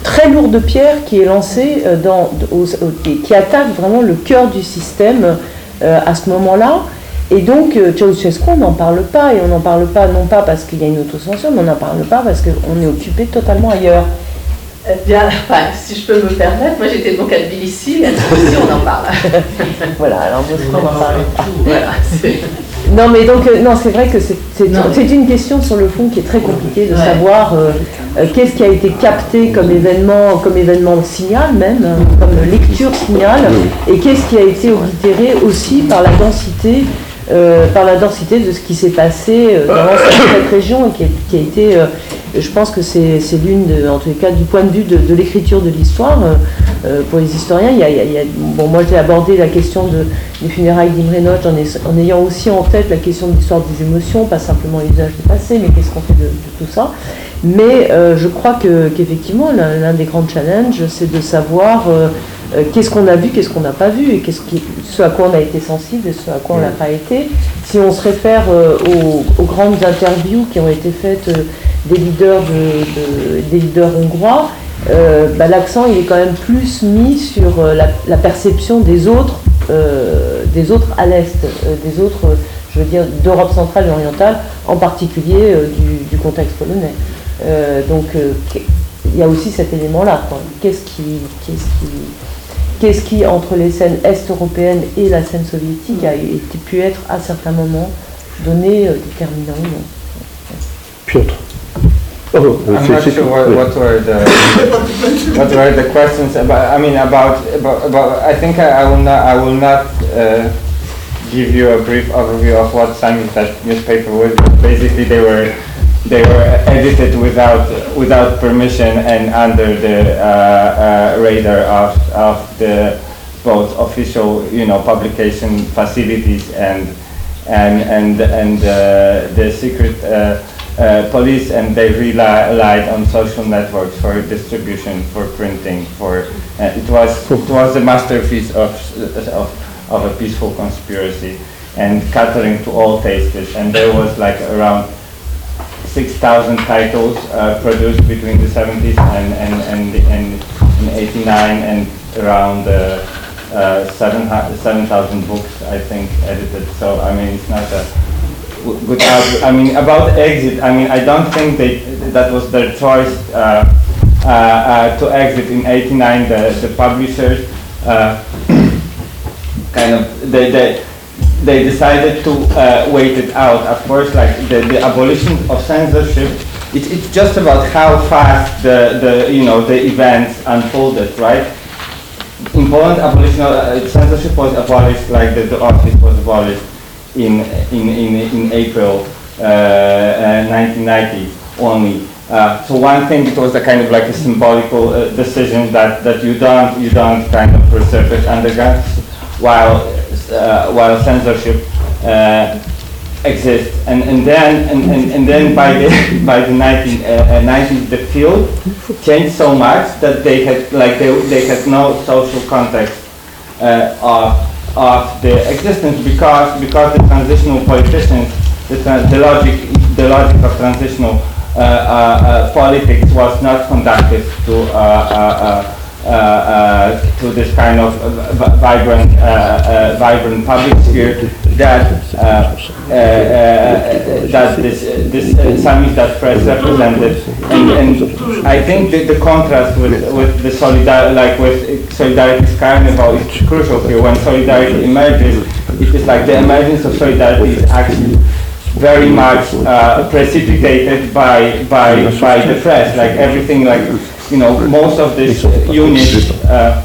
très lourde pierre qui est lancée, euh, dans, au, au, qui attaque vraiment le cœur du système euh, à ce moment-là. Et donc, euh, Ceausescu, on n'en parle pas, et on n'en parle pas non pas parce qu'il y a une autocensure, mais on n'en parle pas parce qu'on est occupé totalement ailleurs. Eh bien, enfin, si je peux me permettre, moi j'étais donc à Tbilissi, et à Tbilissi on en parle. Voilà, alors Moscou, on n'en parle pas. Voilà, c'est... Non, mais donc, euh, non, c'est vrai que c'est, c'est, c'est une question sur le fond qui est très compliquée de ouais. savoir euh, euh, qu'est-ce qui a été capté comme événement, comme événement signal même, euh, comme lecture signal, et qu'est-ce qui a été oblitéré aussi par la densité, euh, par la densité de ce qui s'est passé euh, dans cette région, et qui a, qui a été, euh, je pense que c'est, c'est l'une, de, en tous les cas, du point de vue de, de l'écriture de l'histoire, euh, pour les historiens, il y a, il y a, bon, moi j'ai abordé la question de, des funérailles d'Imre Nagy en, en ayant aussi en tête la question de l'histoire des émotions, pas simplement l'usage du passé, mais qu'est-ce qu'on fait de, de tout ça. Mais euh, je crois que, qu'effectivement, l'un, l'un des grands challenges, c'est de savoir euh, euh, qu'est-ce qu'on a vu, qu'est-ce qu'on n'a pas vu, et qu'est-ce qui, ce à quoi on a été sensible et ce à quoi on n'a pas été. Si on se réfère euh, aux, aux grandes interviews qui ont été faites euh, des leaders, de, de, des leaders hongrois, euh, bah, l'accent il est quand même plus mis sur euh, la, la perception des autres, euh, des autres à l'Est, euh, des autres, euh, je veux dire, d'Europe centrale et orientale, en particulier euh, du, du contexte polonais. Euh, donc euh, il y a aussi cet élément-là, quoi. Qu'est-ce qui, qu'est-ce qui, qu'est-ce qui, entre les scènes est-européennes et la scène soviétique, a été, pu être à certains moments donné euh, déterminant. Piotr. Oh, I'm not sure what, what were the what were the questions about. I mean, about about. about I think I, I will not. I will not uh, give you a brief overview of what Samizdat newspaper was. But basically, they were they were edited without without permission and under the uh, uh, radar of of the both official, you know, publication facilities and and and and uh, the secret. Uh, Uh, police, and they relied on social networks for distribution, for printing, for uh, it was it was a masterpiece of, of of a peaceful conspiracy and catering to all tastes. And there was like around six thousand titles uh, produced between the seventies and and and, and in eighty-nine, and around uh, uh, seven seven thousand books, I think, edited. So I mean, it's not a Without, I mean, about exit, I mean, I don't think they, that was their choice uh, uh, uh, to exit in eighty-nine. The, the publishers uh, kind of, they, they, they decided to uh, wait it out. Of course, like the, the abolition of censorship, it, it's just about how fast the, the, you know, the events unfolded, right? In Poland, abolition of uh, censorship was abolished, like the, the office was abolished in in in, in April uh, uh, nineteen ninety only. Uh, so one thing, it was a kind of like a symbolical uh, decision that, that you don't you don't kind of resurface underground, while uh, while censorship uh, exists. And and then and, and, and then by the by the nineteen nineties the field changed so much that they had like they they had no social context uh, of. of the existence, because because the transitional politicians, the, tra- the logic the logic of transitional uh, uh, uh, politics was not conducive to uh, uh, uh, uh, to this kind of uh, vibrant uh, uh, vibrant public sphere that uh, uh, uh, that this uh, this uh, Samizdat press represented. And, and I think that the contrast with with the solidar like with Solidarity's carnival is crucial here. When Solidarity emerges, it is like the emergence of Solidarity is actually very much uh, precipitated by by by the press. Like everything, like you know, most of these units uh,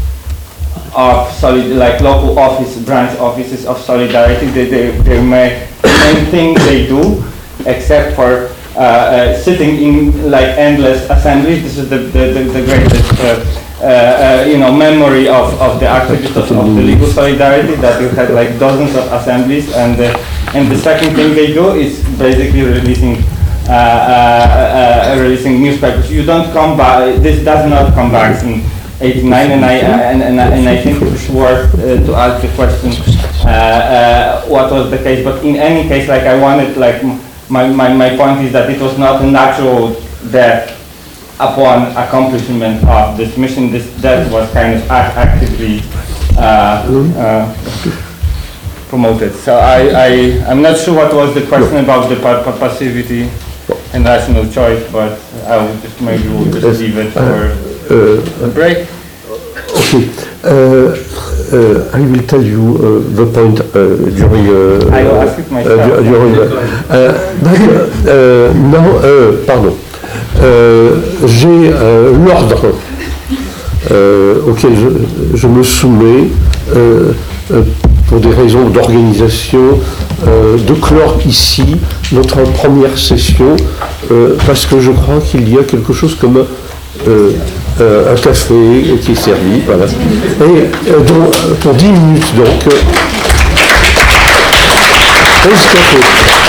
of solid, like local office branch offices of Solidarity, they they, they make the main thing they do, except for uh, uh, sitting in like endless assemblies. This is the the, the, the greatest uh, uh, uh, you know memory of, of the activists of, of the legal Solidarity, that you had like dozens of assemblies, and uh, and the second thing they do is basically releasing uh, uh, uh, releasing newspapers. You don't come by. This does not come back in eighty-nine, and I uh, and, and and I think it's worth uh, to ask the question uh, uh, what was the case. But in any case, like I wanted, like my, my my point is that it was not a natural death upon accomplishment of this mission, this death was kind of act actively uh, uh, promoted. So I, I, I'm not sure what was the question about the pa pa passivity and rational choice, but I will just maybe we'll just leave it for a break. Okay. Uh, uh, I will tell you uh, the point uh, during. Uh, I will ask it myself. Uh, during, uh, but, uh, non, euh, pardon. Euh, J'ai euh, l'ordre euh, auquel je, je me soumets euh, euh, pour des raisons d'organisation euh, de clore ici notre première session euh, parce que je crois qu'il y a quelque chose comme euh, euh, un café qui est servi, voilà. Et euh, donc, pour dix minutes donc. Euh, café.